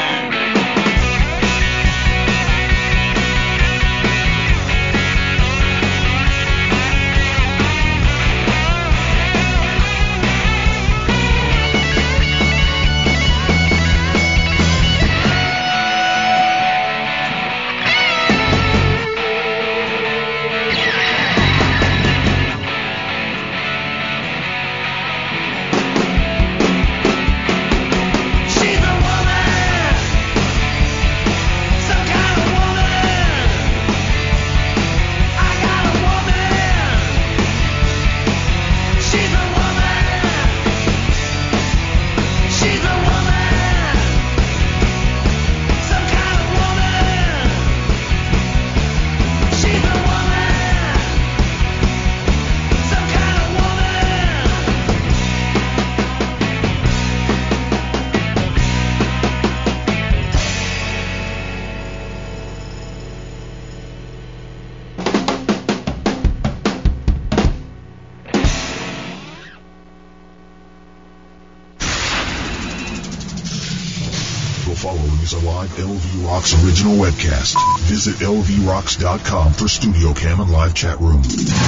The following is a live LV Rocks original webcast. Visit lvrocks.com for studio cam and live chat room.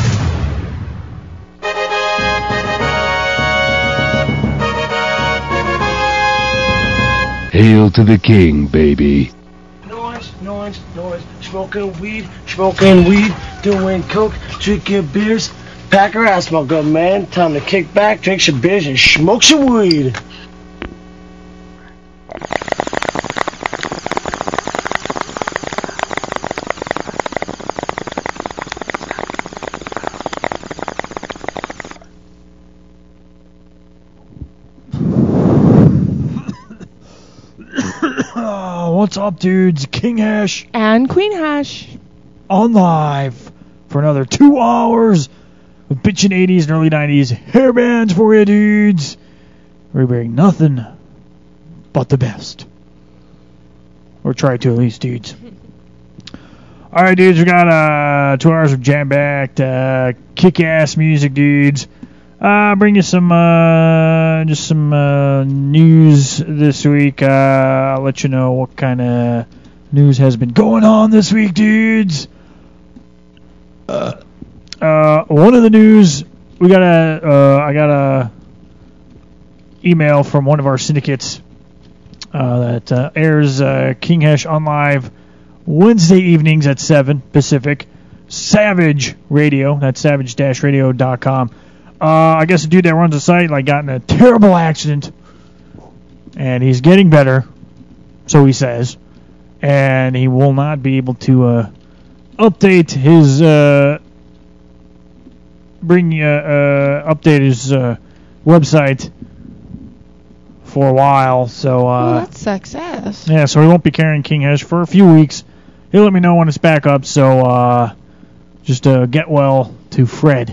Hail to the king, baby. Noise, noise, noise. Smoking weed, doing coke, drinking beers. Pack her ass, my good man. Time to kick back, drink some beers, and smoke some weed. What's up, dudes? King Hash and Queen Hash on live for another 2 hours of bitchin' 80s and early 90s hair bands for you, dudes. We bring nothing but the best. Or try to, at least, dudes. Alright, dudes, we got 2 hours of jam-packed, kick-ass music, dudes. Bring you some news this week. I'll let you know what kind of news has been going on this week, dudes. One of the news I got a email from one of our syndicates that airs King Hash on live Wednesday evenings at 7 Pacific. Savage Radio. That's savage-radio.com. I guess the dude that runs the site got in a terrible accident, and he's getting better, so he says, and he will not be able to update his website for a while. So that's success. Yeah, so he won't be carrying King Hash for a few weeks. He'll let me know when it's back up. So just get well to Fred.